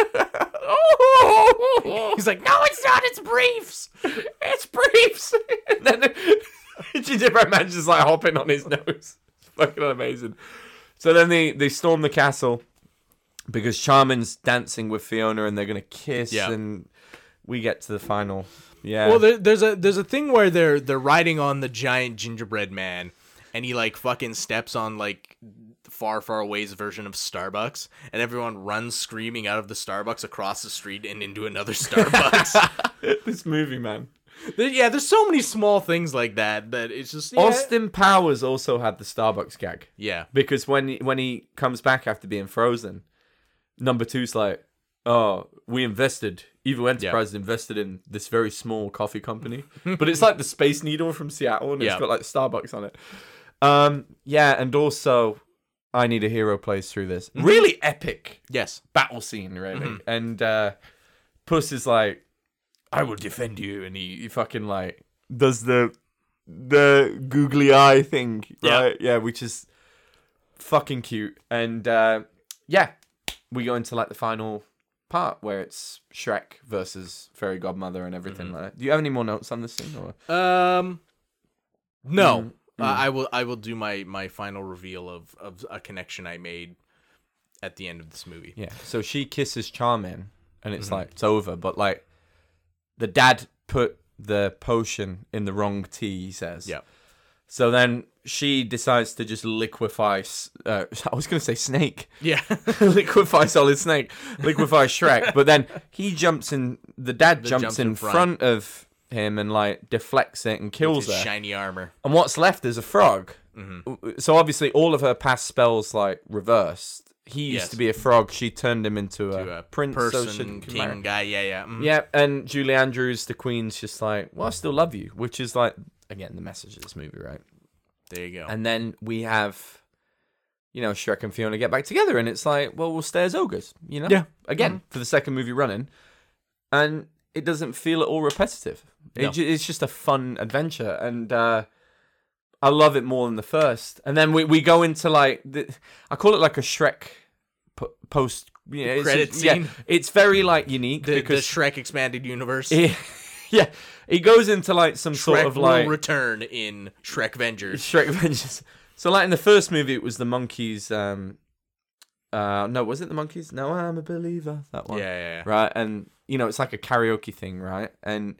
He's like, no, it's not. It's briefs. It's briefs. And then the gingerbread man's just like hopping on his nose. It's fucking amazing. So then they storm the castle because Charmin's dancing with Fiona and they're gonna kiss. Yeah. And we get to the final. Yeah. Well, there's a thing where they're riding on the giant gingerbread man, and he like fucking steps on like far away's version of Starbucks, and everyone runs screaming out of the Starbucks across the street and into another Starbucks. This movie, man. There's so many small things like that it's just Austin Powers also had the Starbucks gag. Yeah. Because when he comes back after being frozen, number 2's like, oh, we invested. Evo Enterprise invested in this very small coffee company. But it's like the Space Needle from Seattle, and it's got like Starbucks on it. Yeah, and also I Need a Hero plays through this. Really epic battle scene, really. And Puss is like, I will defend you, and he fucking like does the googly eye thing, right? Yeah, which is fucking cute. And yeah, we go into like the final part where it's Shrek versus Fairy Godmother and everything like that. Do you have any more notes on this scene? Or? No. I will do my final reveal of a connection I made at the end of this movie. Yeah. So she kisses Charmin, and it's like it's over. But like, the dad put the potion in the wrong tea. He says. Yeah. So then she decides to just liquefy. I was going to say snake. Yeah. Liquefy Solid Snake. Liquefy Shrek. But then he jumps in. The dad jumps in front of him and like deflects it and kills her. Shiny armor. And what's left is a frog. So obviously all of her past spells like reversed. He used to be a frog. She turned him into a prince, person, king guy. Yeah. Yeah, and Julie Andrews, the queen's just like, well, I still love you, which is like, again, the message of this movie, right? There you go. And then we have, Shrek and Fiona get back together, and it's like, well, we'll stay as ogres, Yeah. Again, for the second movie running. And it doesn't feel at all repetitive. No. It's just a fun adventure, and I love it more than the first. And then we go into like, I call it like a Shrek post credit scene. Yeah, it's very like unique because the Shrek expanded universe. Yeah, he goes into like some sort Shrek of like will return in Shrek Vengers. Shrek Vengers. So like in the first movie, it was the monkeys. No, was it the monkeys? No, I'm a believer. That one. Yeah. Right, and it's like a karaoke thing, right? And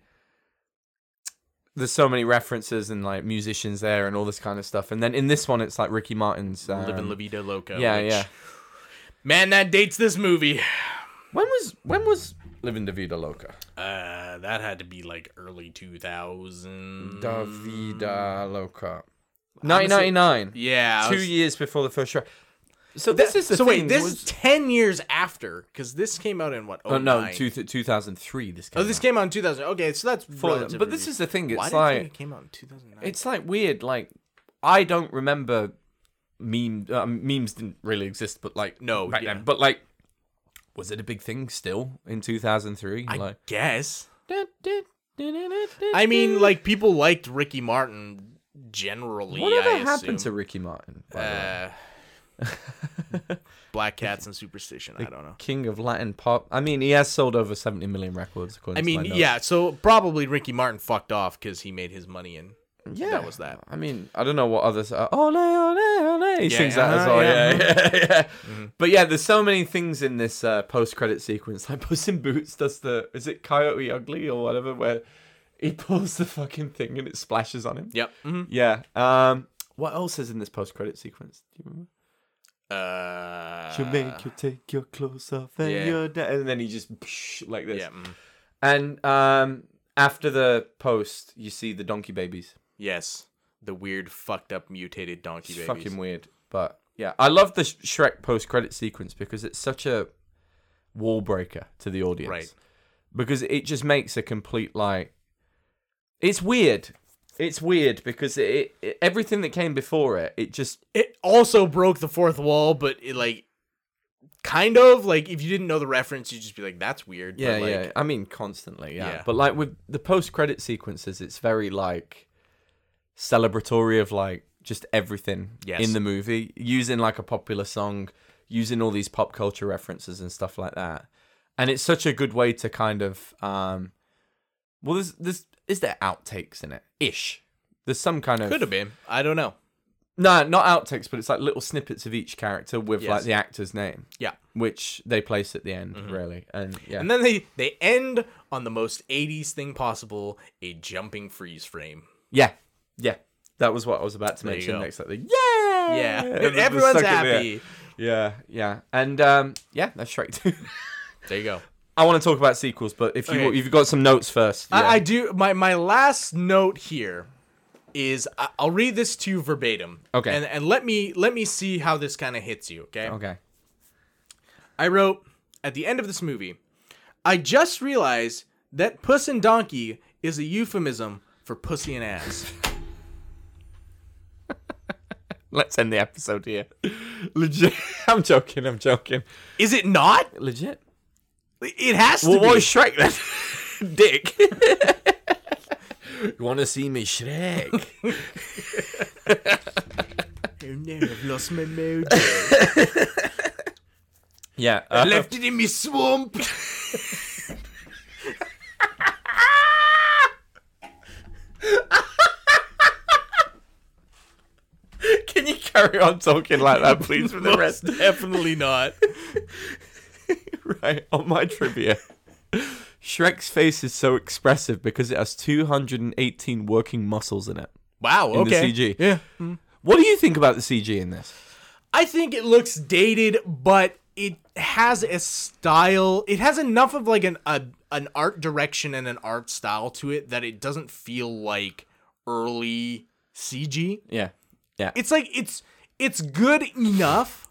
there's so many references and like musicians there and all this kind of stuff. And then in this one, it's like Ricky Martin's Livin' La Vida Loca. Yeah. Man, that dates this movie. When was Livin' La Vida Loca? That had to be like early 2000. La Vida Loca. 1999. Yeah. 2 years before the first Shrek. So this is the so thing. wait, this is 10 years after, because this came out in what? Oh no, 2003. This came out in 2000. Okay, so that's but this is the thing. It's Why did like I think it came out in 2009? It's like weird. Like I don't remember memes. Memes didn't really exist, but like back then. But like, was it a big thing still in 2003? I guess. I mean, like people liked Ricky Martin generally. Whatever I happened assume. to Ricky Martin? By the way? Black Cats and Superstition. I don't know. King of Latin pop. I mean, he has sold over 70 million records. According to my notes. Yeah. So probably Ricky Martin fucked off because he made his money and that was that. I mean, I don't know what others. Ole, ole, ole. He sings that as uh-huh, well. yeah. Yeah. But yeah, there's so many things in this post-credit sequence. Like Puss in Boots does is it Coyote Ugly or whatever, where he pulls the fucking thing and it splashes on him. Yep. Mm-hmm. Yeah. What else is in this post-credit sequence? Do you remember? She'll make you take your clothes off and then he just like this. Yeah. And after the post, you see the donkey babies. Yes. The weird, fucked up, mutated donkey It's babies. fucking weird. But yeah, I love the Shrek post-credit sequence because it's such a wall breaker to the audience. Right. Because it just makes a complete, like... It's weird. It's weird because it everything that came before it just... It also broke the fourth wall, but it, like... Kind of, like, if you didn't know the reference, you'd just be like, that's weird. Yeah, but, like, yeah. I mean, constantly, yeah. Yeah. But, like, with the post-credit sequences, it's very, like, celebratory of, like, just everything in the movie. Using, like, a popular song, using all these pop culture references and stuff like that. And it's such a good way to kind of... well, is there outtakes in it? Ish. There's some kind of... Could have been. I don't know. No, not outtakes, but it's like little snippets of each character with like the actor's name. Yeah. Which they place at the end, really. And yeah. And then they end on the most 80s thing possible, a jumping freeze frame. Yeah. Yeah. That was what I was about to There you mention go. next. Like, yeah! Yeah. The Everyone's second there. happy. Yeah, yeah. And yeah, that's Shrek 2. There you go. I want to talk about sequels, but if you've got some notes first. Yeah. I do. My last note here is I'll read this to you verbatim. Okay. And let me see how this kind of hits you, okay? Okay. I wrote, at the end of this movie, I just realized that puss and donkey is a euphemism for pussy and ass. Let's end the episode here. Legit. I'm joking. Is it not? Legit. It has to Well, be. what is Shrek then? Dick. You want to see me Shrek? Oh no, I've lost my mojo. Yeah. I left it in me swamp. Can you carry on talking like that, please, for the rest? Definitely not. Right, on my trivia. Shrek's face is so expressive because it has 218 working muscles in it. Wow, In okay. the CG. Yeah. What do you think about the CG in this? I think it looks dated, but it has a style. It has enough of like an art direction and an art style to it that it doesn't feel like early CG. Yeah. Yeah. It's like it's good enough.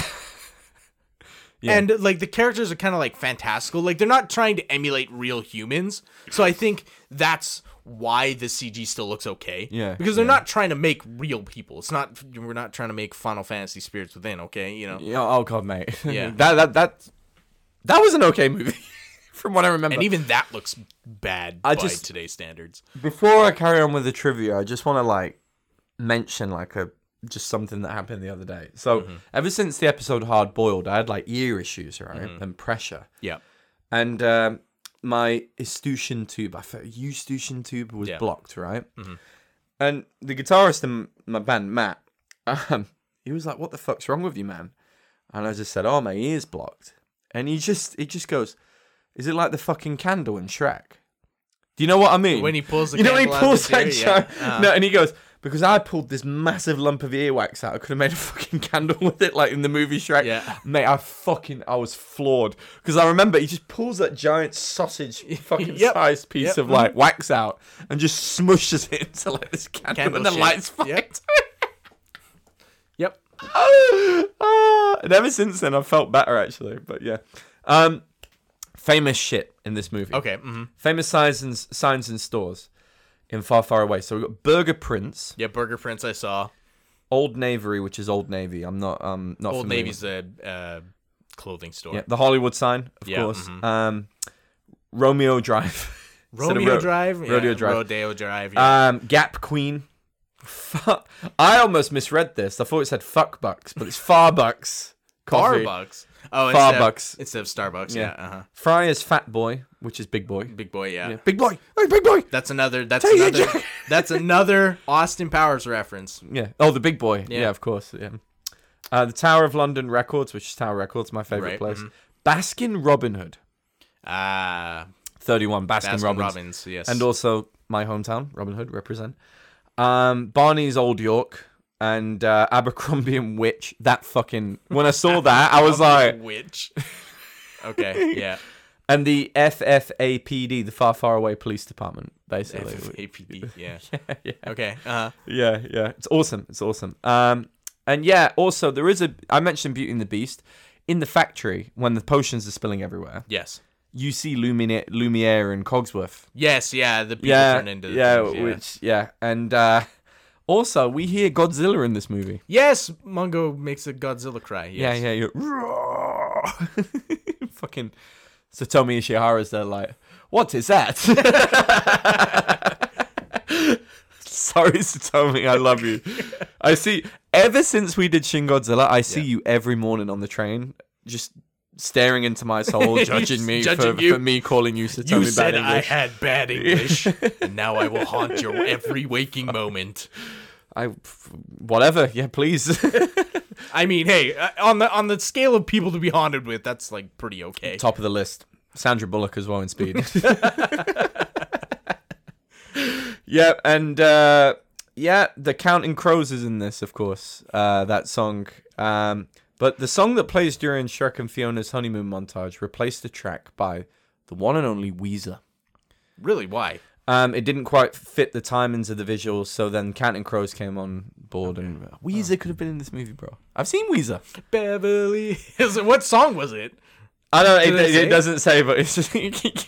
Yeah. And like the characters are kind of like fantastical. Like they're not trying to emulate real humans. So I think that's why the CG still looks okay. Yeah, Because they're not trying to make real people. We're not trying to make Final Fantasy Spirits Within, okay? You know. Yeah, oh god, mate. Yeah. that was an okay movie, from what I remember. And even that looks bad by today's standards. Before I carry on with the trivia, I just want to like mention like just something that happened the other day. So ever since the episode Hard Boiled, I had like ear issues, right, and pressure. Yeah. And my Eustachian tube, Eustachian tube was blocked, right? And the guitarist in my band, Matt, he was like, "What the fuck's wrong with you, man?" And I just said, "Oh, my ear's blocked." And he just goes, "Is it like the fucking candle in Shrek?" Do you know what I mean? When he pulls the when he candle out of pulls his ear, that yeah. jar- No, and he goes, "Because I pulled this massive lump of earwax out, I could have made a fucking candle with it, like in the movie Shrek." Yeah. Mate, I was floored. Because I remember he just pulls that giant sausage fucking Yep. sized piece Yep. of like wax out and just smushes it into like this candle and the shit. lights fucking Yep. Yep. And ever since then I've felt better actually. But yeah. Famous shit in this movie. Okay. Famous signs and stores in Far, Far Away. So we've got Burger Prince, Yeah, Burger Prince I saw. Old Navy, which is Old Navy. I'm not Old familiar Navy's with. a clothing store. Yeah, the Hollywood sign, of Yeah, course. Romeo Drive. Instead of Rodeo Drive? Yeah, Rodeo Drive. Rodeo Drive, yeah. Gap Queen. I almost misread this. I thought it said fuck bucks, but it's Farbucks. coffee. Starbucks. Oh, Starbucks. instead of Starbucks. Yeah. Uh-huh. Fry is Fat Boy, which is Big Boy. Big boy. Yeah. Big Boy. Hey, Big Boy. That's another. Jack. That's another Austin Powers reference. Yeah. Oh, the Big Boy. Yeah. Yeah, of course. Yeah. The Tower of London Records, which is Tower Records, my favorite Right, place. Baskin Robin Hood. 31. Baskin Robbins. Yes. And also my hometown, Robin Hood, represent. Barney's Old York. And Abercrombie and Witch. That fucking... When I saw that, I was like... Witch. Okay, yeah. And the FFAPD, the Far, Far Away Police Department, basically. FFAPD, yeah. Yeah. Okay, Yeah. It's awesome. And yeah, also, there is I mentioned Beauty and the Beast. In the factory, when the potions are spilling everywhere, yes. you see Lumiere and Cogsworth. Yes, yeah, the people turn into things, And also, we hear Godzilla in this movie. Yes, Mungo makes a Godzilla cry. Yes. Yeah. Fucking Satomi Ishihara's there like, what is that? Sorry, Satomi, I love you. I see, ever since we did Shin Godzilla, I see you every morning on the train, just staring into my soul, judging me for me calling you Satomi You bad said English. I had bad English, and now I will haunt your every waking moment. Whatever, yeah, please. I mean, hey, on the scale of people to be haunted with, that's like pretty okay. Top of the list. Sandra Bullock as well in Speed. Yeah, and the Counting Crows is in this, of course. That song. But the song that plays during Shrek and Fiona's honeymoon montage replaced the track by the one and only Weezer. Really? Why? It didn't quite fit the timings of the visuals, so then Counting Crows came on board, and Weezer could have been in this movie, bro. I've seen Weezer. Beverly Hills. What song was it? I don't know, Did it doesn't say, but it's just...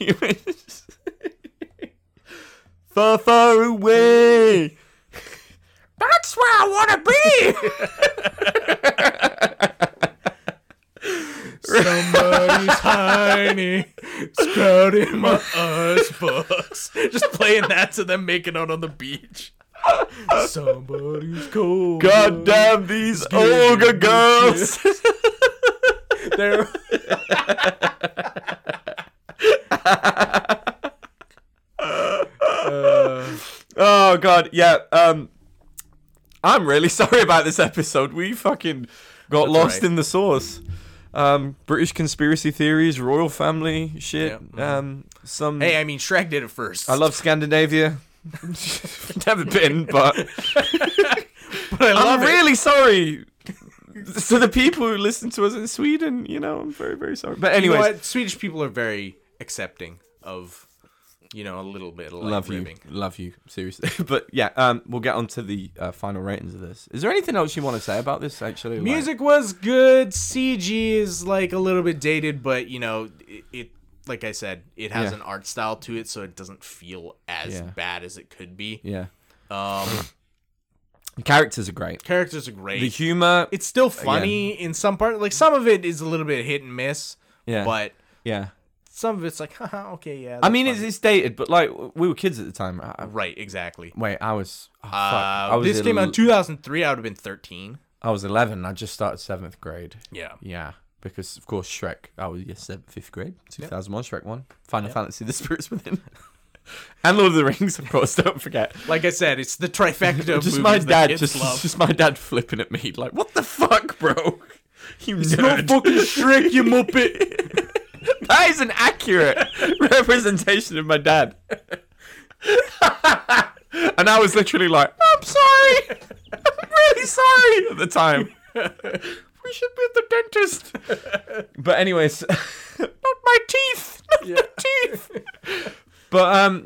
Far, far away. That's where I want to be. Somebody's tiny, crowding my icebox. Just playing that to them making out on the beach. Somebody's cold. God damn these ogre girls. They're... Oh god, yeah. I'm really sorry about this episode. We fucking got lost in the sauce. British conspiracy theories, royal family shit. Some. Hey, I mean, Shrek did it first. I love Scandinavia. Never been, but but I love I'm really sorry. So the people who listen to us in Sweden, I'm very, very sorry. But anyway, you know what? Swedish people are very accepting of, a little bit of ribbing. Love you, seriously. But yeah, we'll get on to the final ratings of this. Is there anything else you want to say about this? Actually, music was good. CG is like a little bit dated, but it like I said, it has an art style to it, so it doesn't feel as bad as it could be. Yeah. The characters are great. The humor, it's still funny in some part. Like some of it is a little bit hit and miss. Yeah. But yeah. Some of it's like, haha, okay, yeah. I mean, it's dated, but like we were kids at the time. Right, exactly. Wait, I was. This came out in 2003. I would have been 13. I was 11. I just started 7th grade. Yeah. Yeah. Because of course Shrek. I was 5th grade. 2001. Shrek 1. Final Fantasy: The Spirits Within. And Lord of the Rings, of course. Don't forget. Like I said, it's the trifecta of just movies my dad. That kids love. Just my dad flipping at me like, "What the fuck, bro? You it's not fucking Shrek, you muppet." That is an accurate representation of my dad. And I was literally like, I'm sorry. I'm really sorry at the time. We should be at the dentist. But anyways, not my teeth. Not my teeth. But,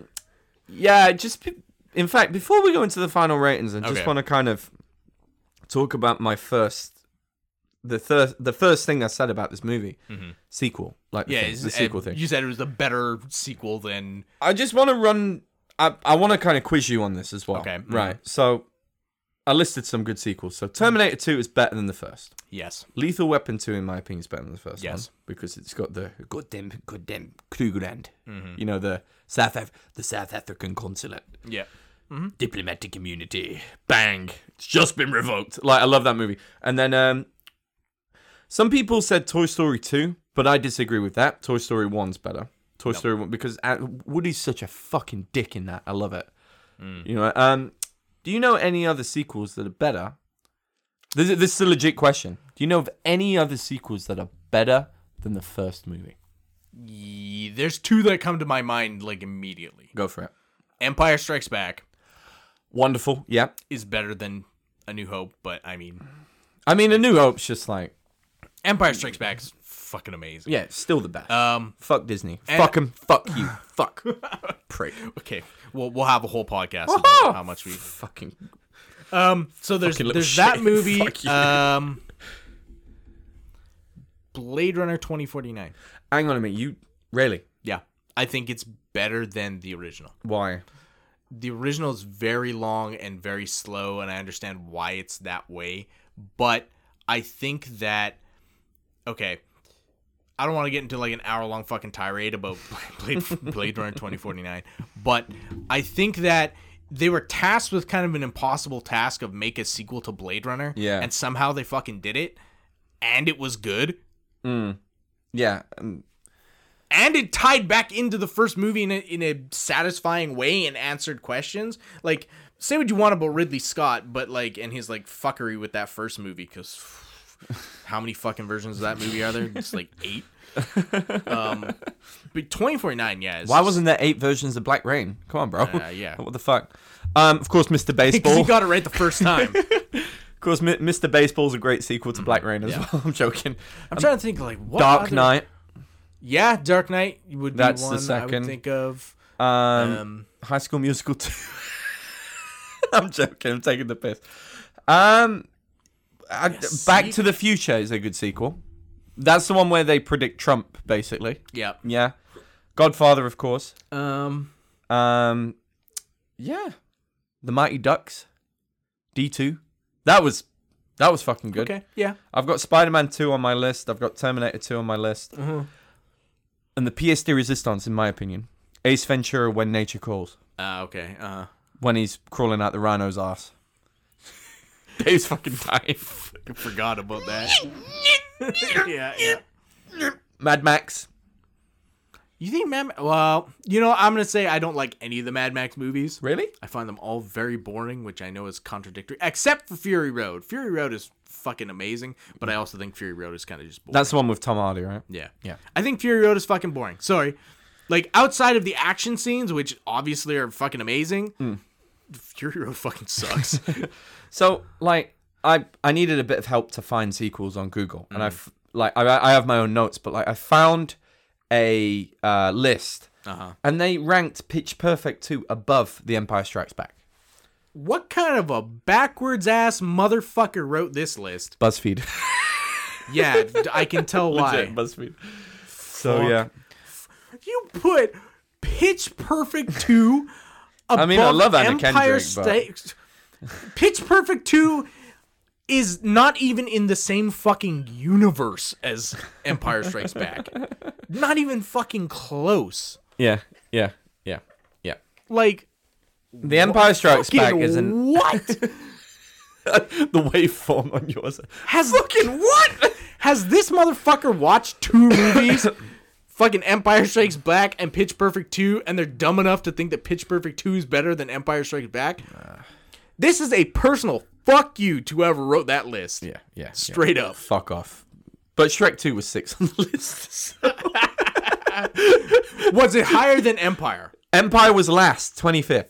in fact, before we go into the final ratings, I just want to kind of talk about my the first thing I said about this movie, sequel, like the sequel thing. You said it was a better sequel than. I just want to run. I want to kind of quiz you on this as well. Okay, right. So I listed some good sequels. So Terminator 2 is better than the first. Yes. Lethal Weapon 2, in my opinion, is better than the first one. Yes. Because it's got the goddamn Krugerrand. The South African consulate. Yeah. Diplomatic immunity. Bang. It's just been revoked. Like, I love that movie. And then Some people said Toy Story 2, but I disagree with that. Toy Story 1's better. Toy Story 1, because Woody's such a fucking dick in that. I love it. You know, do you know any other sequels that are better? This is a legit question. Do you know of any other sequels that are better than the first movie? There's two that come to my mind like immediately. Go for it. Empire Strikes Back Wonderful. Yeah. is better than A New Hope, but I mean, A New Hope's just like, Empire Strikes Back's fucking amazing. yeah, it's still the best. Fuck Disney. and- Fuck him. Fuck you. Fuck. Prick. Okay, we'll have a whole podcast about how much we. Fucking. So there's Fucking little that shit. movie. Fuck you. Blade Runner 2049. Hang on a minute. You really? Yeah, I think it's better than the original. Why? The original is very long and very slow, and I understand why it's that way. But I think that, okay, I don't want to get into like an hour-long fucking tirade about Blade Runner 2049, but I think that they were tasked with kind of an impossible task of make a sequel to Blade Runner, Yeah. and somehow they fucking did it, and it was good. Yeah. And it tied back into the first movie in a satisfying way and answered questions. Like, say what you want about Ridley Scott, but like, and his like fuckery with that first movie, because how many fucking versions of that movie are there? It's like 8. But 2049, yeah. Why wasn't there 8 versions of Black Rain? Come on, bro. Yeah. What the fuck? Of course, Mr. Because Baseball. he got it right the first time. Of course, Mr. Baseball's a great sequel to Black Rain as well. I'm joking. I'm trying to think like what Dark other- Knight. Yeah, Dark Knight would be That's the one I second. would think of. High School Musical 2. I'm joking. I'm taking the piss. Back to the Future is a good sequel. That's the one where they predict Trump, basically. Yeah. Yeah. Godfather, of course. Um. Yeah. The Mighty Ducks. D2. That was fucking good. Okay. Yeah. I've got Spider-Man 2 on my list. I've got Terminator 2 on my list. And the pièce de résistance, in my opinion. Ace Ventura, When Nature Calls. Okay. When he's crawling out the rhino's ass. Dave's fucking dying. I forgot about that. yeah. Mad Max. You think Well, you know, I'm gonna say I don't like any of the Mad Max movies. Really? I find them all very boring, which I know is contradictory, except for Fury Road. Fury Road is fucking amazing, but I also think Fury Road is kind of just boring. That's the one with Tom Hardy, right? Yeah. Yeah. I think Fury Road is fucking boring. Sorry. Like, outside of the action scenes, which obviously are fucking amazing, Fury Road fucking sucks. So, like, I needed a bit of help to find sequels on Google, and I have my own notes, but like I found a list, and they ranked Pitch Perfect 2 above The Empire Strikes Back. What kind of a backwards ass motherfucker wrote this list? BuzzFeed. Yeah, I can tell why. Legit, BuzzFeed. So yeah, You put Pitch Perfect 2 above I mean, I love Anna Empire Kendrick, State. Pitch Perfect 2 is not even in the same fucking universe as Empire Strikes Back. Not even fucking close. yeah. Like, The Empire Strikes Back fucking is an what? the waveform on yours. Has fucking what? Has this motherfucker watched 2 movies? Fucking Empire Strikes Back and Pitch Perfect 2, and they're dumb enough to think that Pitch Perfect 2 is better than Empire Strikes Back? This is a personal fuck you to whoever wrote that list. Yeah. Straight up. Fuck off. But Shrek 2 was 6 on the list. Was it higher than Empire? Empire was last, 25th.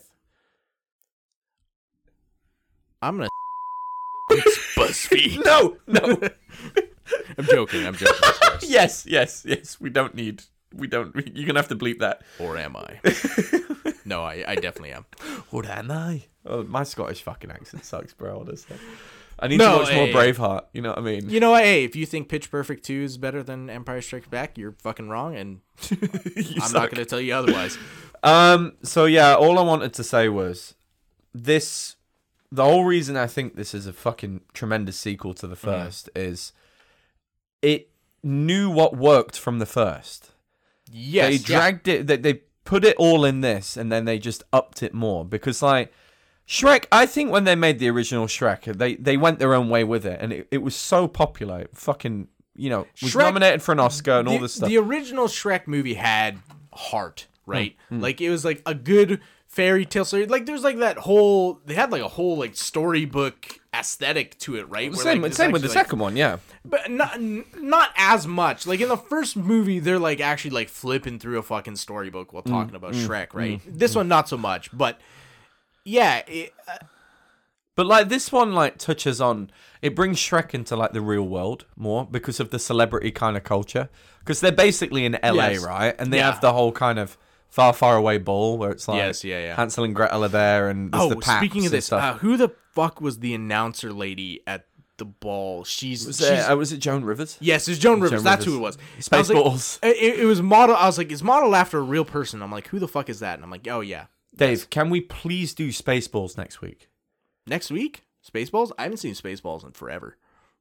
I'm gonna BuzzFeed. No. I'm joking. Yes. We don't. You're gonna have to bleep that. Or am I? No, I definitely am. What am I? Oh, my Scottish fucking accent sucks, bro. Honestly. I need No, to watch more hey. Braveheart. You know what I mean? You know what? Hey, if you think Pitch Perfect 2 is better than Empire Strikes Back, you're fucking wrong, and I'm not gonna tell you otherwise. So yeah, all I wanted to say was this. The whole reason I think this is a fucking tremendous sequel to the first is it knew what worked from the first. Yes, They dragged it. They put it all in this, and then they just upped it more because, like, Shrek. I think when they made the original Shrek, they went their own way with it, and it was so popular. It fucking was Shrek- nominated for an Oscar and all this stuff. The original Shrek movie had heart, right? Like it was like a good fairy tale story. Like there's like that whole they had like a whole like storybook aesthetic to it, right? Where, Same like, with the actually, second one, yeah. but not as much. Like in the first movie, they're like actually like flipping through a fucking storybook while talking about Shrek, right? This one not so much, but yeah. But like this one, like touches on it brings Shrek into like the real world more because of the celebrity kind of culture. Because they're basically in LA, Yes. right? And they Yeah. have the whole kind of far, far away ball where it's like Yes, yeah. Hansel and Gretel are there, and there's the Paps Speaking of and this, stuff. who the fuck was the announcer lady at the ball? was it Joan Rivers? Yes, it's Joan Rivers. Joan That's Rivers. who it was. I was Spaceballs. like, it was modeled. I was like, it's modeled after a real person. I'm like, who the fuck is that? And I'm like, oh yeah. Dave, can we please do Spaceballs next week? Next week, Spaceballs. I haven't seen Spaceballs in forever.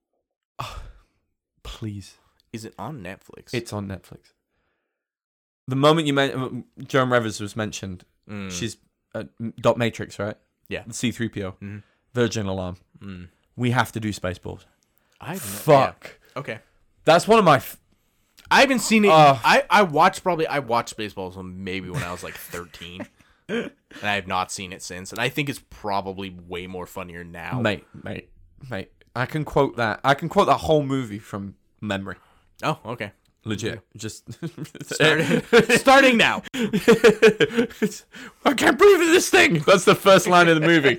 Please. Is it on Netflix? It's on Netflix. The moment Joan Rivers was mentioned, she's Dot Matrix, right? Yeah. C-3PO. Virgin Alarm. We have to do Spaceballs. Fuck. Yeah. Okay. That's one of my... I haven't seen it. I watched Spaceballs maybe when I was like 13. And I have not seen it since. And I think it's probably way more funnier now. Mate. I can quote that. I can quote that whole movie from memory. Oh, okay. Legit. Just... Starting now. I can't breathe in this thing. That's the first line of the movie.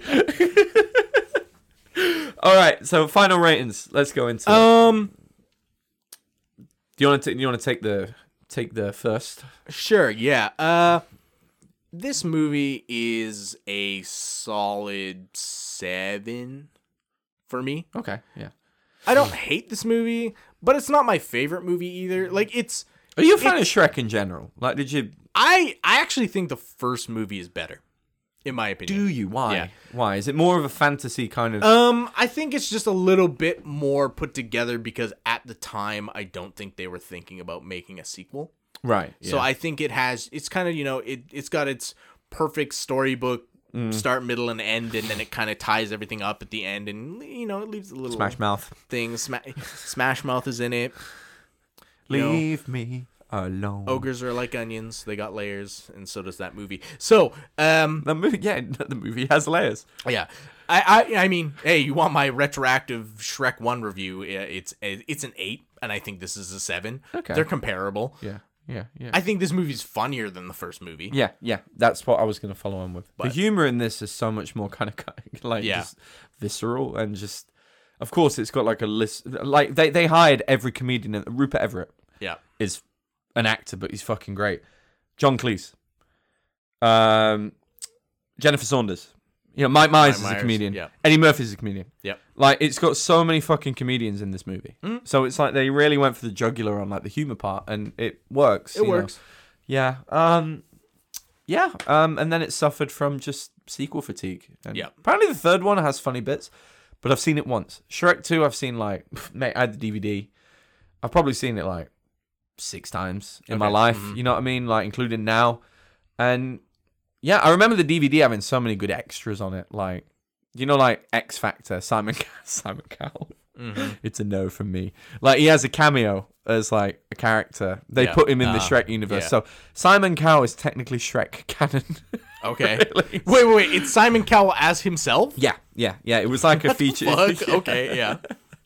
All right, so final ratings. Let's go into. Do you want to take the first? Sure. Yeah. This movie is a solid 7 for me. Okay. Yeah. I don't hate this movie, but it's not my favorite movie either. Like it's. Are you a fan of Shrek in general? Like, did you? I actually think the first movie is better, in my opinion. Do you? Why? Yeah. Why is it more of a fantasy kind of? I think it's just a little bit more put together because at the time I don't think they were thinking about making a sequel. Right. So yeah. I think it's kind of, it's got its perfect storybook start, middle, and end, and then it kind of ties everything up at the end, and it leaves a little Smash Mouth. thing. Smash Mouth is in it. Leave me alone. Ogres are like onions; they got layers, and so does that movie. So, the movie has layers. yeah. I mean, hey, you want my retroactive Shrek 1 review? It's an 8, and I think this is a 7. Okay. They're comparable. Yeah. I think this movie's funnier than the first movie. Yeah. That's what I was going to follow on with. But- the humor in this is so much more kind of like just visceral and just. Of course, it's got like a list. Like they hired every comedian. Rupert Everett Yeah. is an actor, but he's fucking great. John Cleese, Jennifer Saunders. Mike Myers is a comedian. yeah. Eddie Murphy's a comedian. Yep. Like, it's got so many fucking comedians in this movie. So it's like they really went for the jugular on like the humor part, and it works. It works. Yeah. And then it suffered from just sequel fatigue. And Yeah. apparently the third one has funny bits, but I've seen it once. Shrek 2, I've seen like, mate, I had the DVD. I've probably seen it like 6 times in my life. You know what I mean? Like, including now. And yeah, I remember the DVD having so many good extras on it. Like, like X Factor, Simon Cowell. It's a no from me. Like, he has a cameo as like a character. They put him in the Shrek universe. yeah. So Simon Cowell is technically Shrek canon. Okay. Wait. It's Simon Cowell as himself? Yeah. It was like a feature. Fuck. Okay, yeah.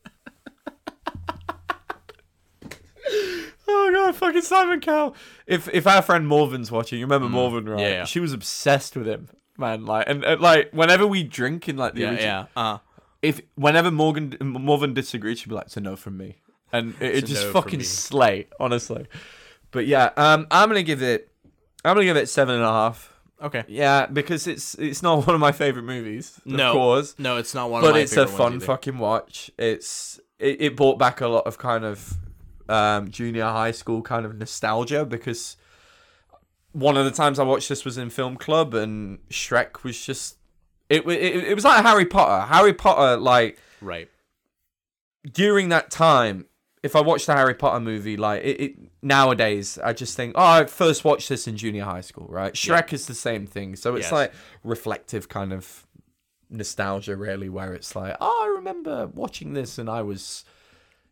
Oh god, fucking Simon Cowell. If our friend Morven's watching, you remember Morven, right? Yeah. She was obsessed with him, man. Like, and like whenever we drink in like the original, whenever Morven disagreed, she'd be like, "It's a no from me," and it just no from fucking me. slay, honestly. But yeah, I'm gonna give it 7.5. Okay. Yeah, because it's not one of my favorite movies, of course. No, it's not one of my But it's a favorite fun ones either. fucking watch. It brought back a lot of kind of junior high school kind of nostalgia, because one of the times I watched this was in film club, and Shrek was just it was like Harry Potter. Harry Potter, like, Right. during that time, if I watched the Harry Potter movie, like it nowadays, I just think, I first watched this in junior high school, right? Shrek is the same thing, so it's Yes. like reflective kind of nostalgia, really, where it's like, I remember watching this and I was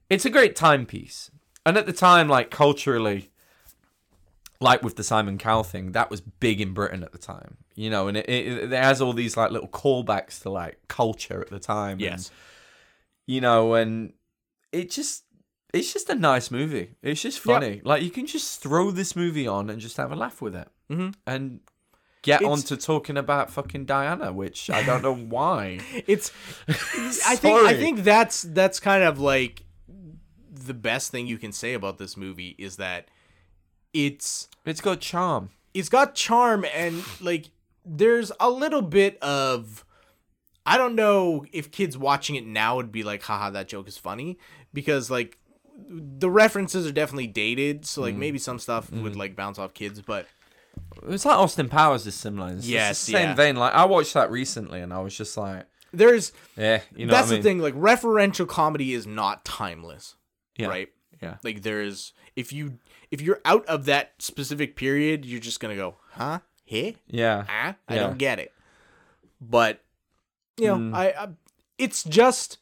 it's a great timepiece. And at the time, like, culturally, like with the Simon Cowell thing, that was big in Britain at the time, you know, and it has all these like little callbacks to like culture at the time. Yes. And, you know, and it's just a nice movie. It's just funny. Yep. Like, you can just throw this movie on and just have a laugh with it. Mm-hmm. And get It's- on to talking about fucking Diana, which I don't know why. I think that's kind of like the best thing you can say about this movie is that it's got charm. It's got charm, and like there's a little bit of, I don't know if kids watching it now would be like, haha, that joke is funny, because like the references are definitely dated, so like maybe some stuff would like bounce off kids, but It's like Austin Powers is similar. It's Yes, the same yeah. vein. Like, I watched that recently and I was just like, there's yeah, you know that's what I mean? the thing, like referential comedy is not timeless, Yeah. right? Yeah. Like there's if you're out of that specific period, you're just gonna go, huh? Hey? Yeah. Huh? I Yeah. don't get it. But you know, I it's just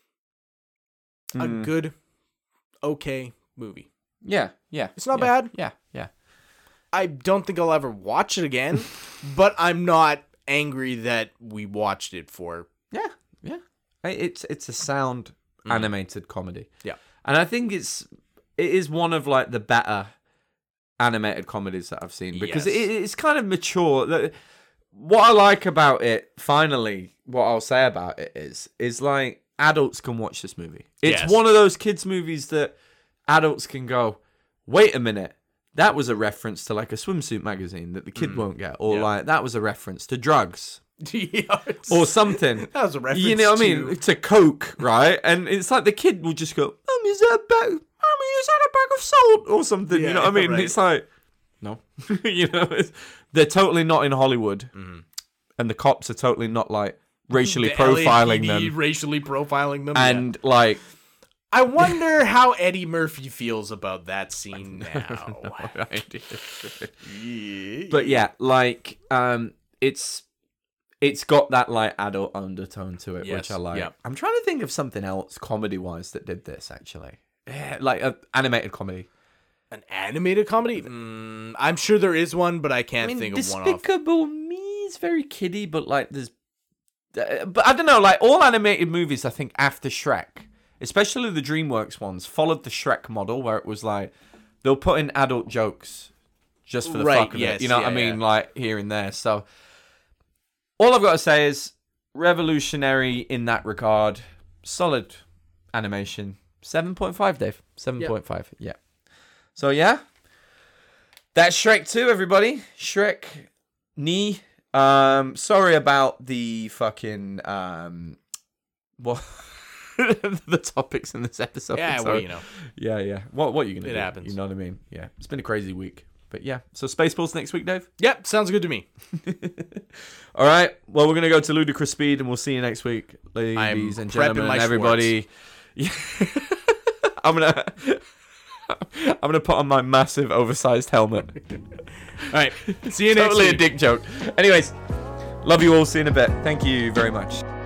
a good, okay movie. Yeah. Yeah. It's not yeah, bad. Yeah. Yeah. I don't think I'll ever watch it again, but I'm not angry that we watched it for. Yeah. Yeah. It's a sound animated comedy. Yeah. And I think it is one of like the better animated comedies that I've seen because Yes. it's kind of mature. What I like about it, finally, what I'll say about it is like adults can watch this movie. It's Yes. one of those kids movies that adults can go, wait a minute, that was a reference to like a swimsuit magazine that the kid won't get, or Yeah. like that was a reference to drugs. Yeah, Or something. That was a reference You know what I to- mean? To Coke, right? And it's like the kid will just go, is that a bag of salt or something? Yeah, you know what I mean? right. It's like, no. You know, they're totally not in Hollywood. And the cops are totally not like racially The LAPD LAPD them. racially profiling them. And like, I wonder how Eddie Murphy feels about that scene now. but yeah, like, it's got that like adult undertone to it, Yes, which I like. yeah. I'm trying to think of something else comedy wise that did this actually. Yeah, like an animated comedy. An animated comedy? I'm sure there is one, but I can't think of one off. Despicable Me is very kiddie, but like there's, but I don't know. Like all animated movies, I think after Shrek, especially the DreamWorks ones, followed the Shrek model where it was like they'll put in adult jokes just for the Right, fuck of yes, it. You know yeah, what I mean? yeah. Like here and there. So all I've got to say is revolutionary in that regard. Solid animation. 7.5, Dave. 7.5. Yeah. So yeah, that's Shrek 2, everybody. Shrek knee. Sorry about the fucking what the topics in this episode. Yeah, well, Sorry. you know. Yeah. What are you gonna It do? happens. You know what I mean? Yeah. It's been a crazy week. But yeah. So Spaceballs next week, Dave? Yep, sounds good to me. All right. Well, we're gonna go to ludicrous speed, and we'll see you next week, ladies and prepping gentlemen, my and everybody. Yeah. I'm gonna put on my massive oversized helmet. All right, see you next Totally week. a dick joke. Anyways, love you all. See you in a bit. Thank you very much.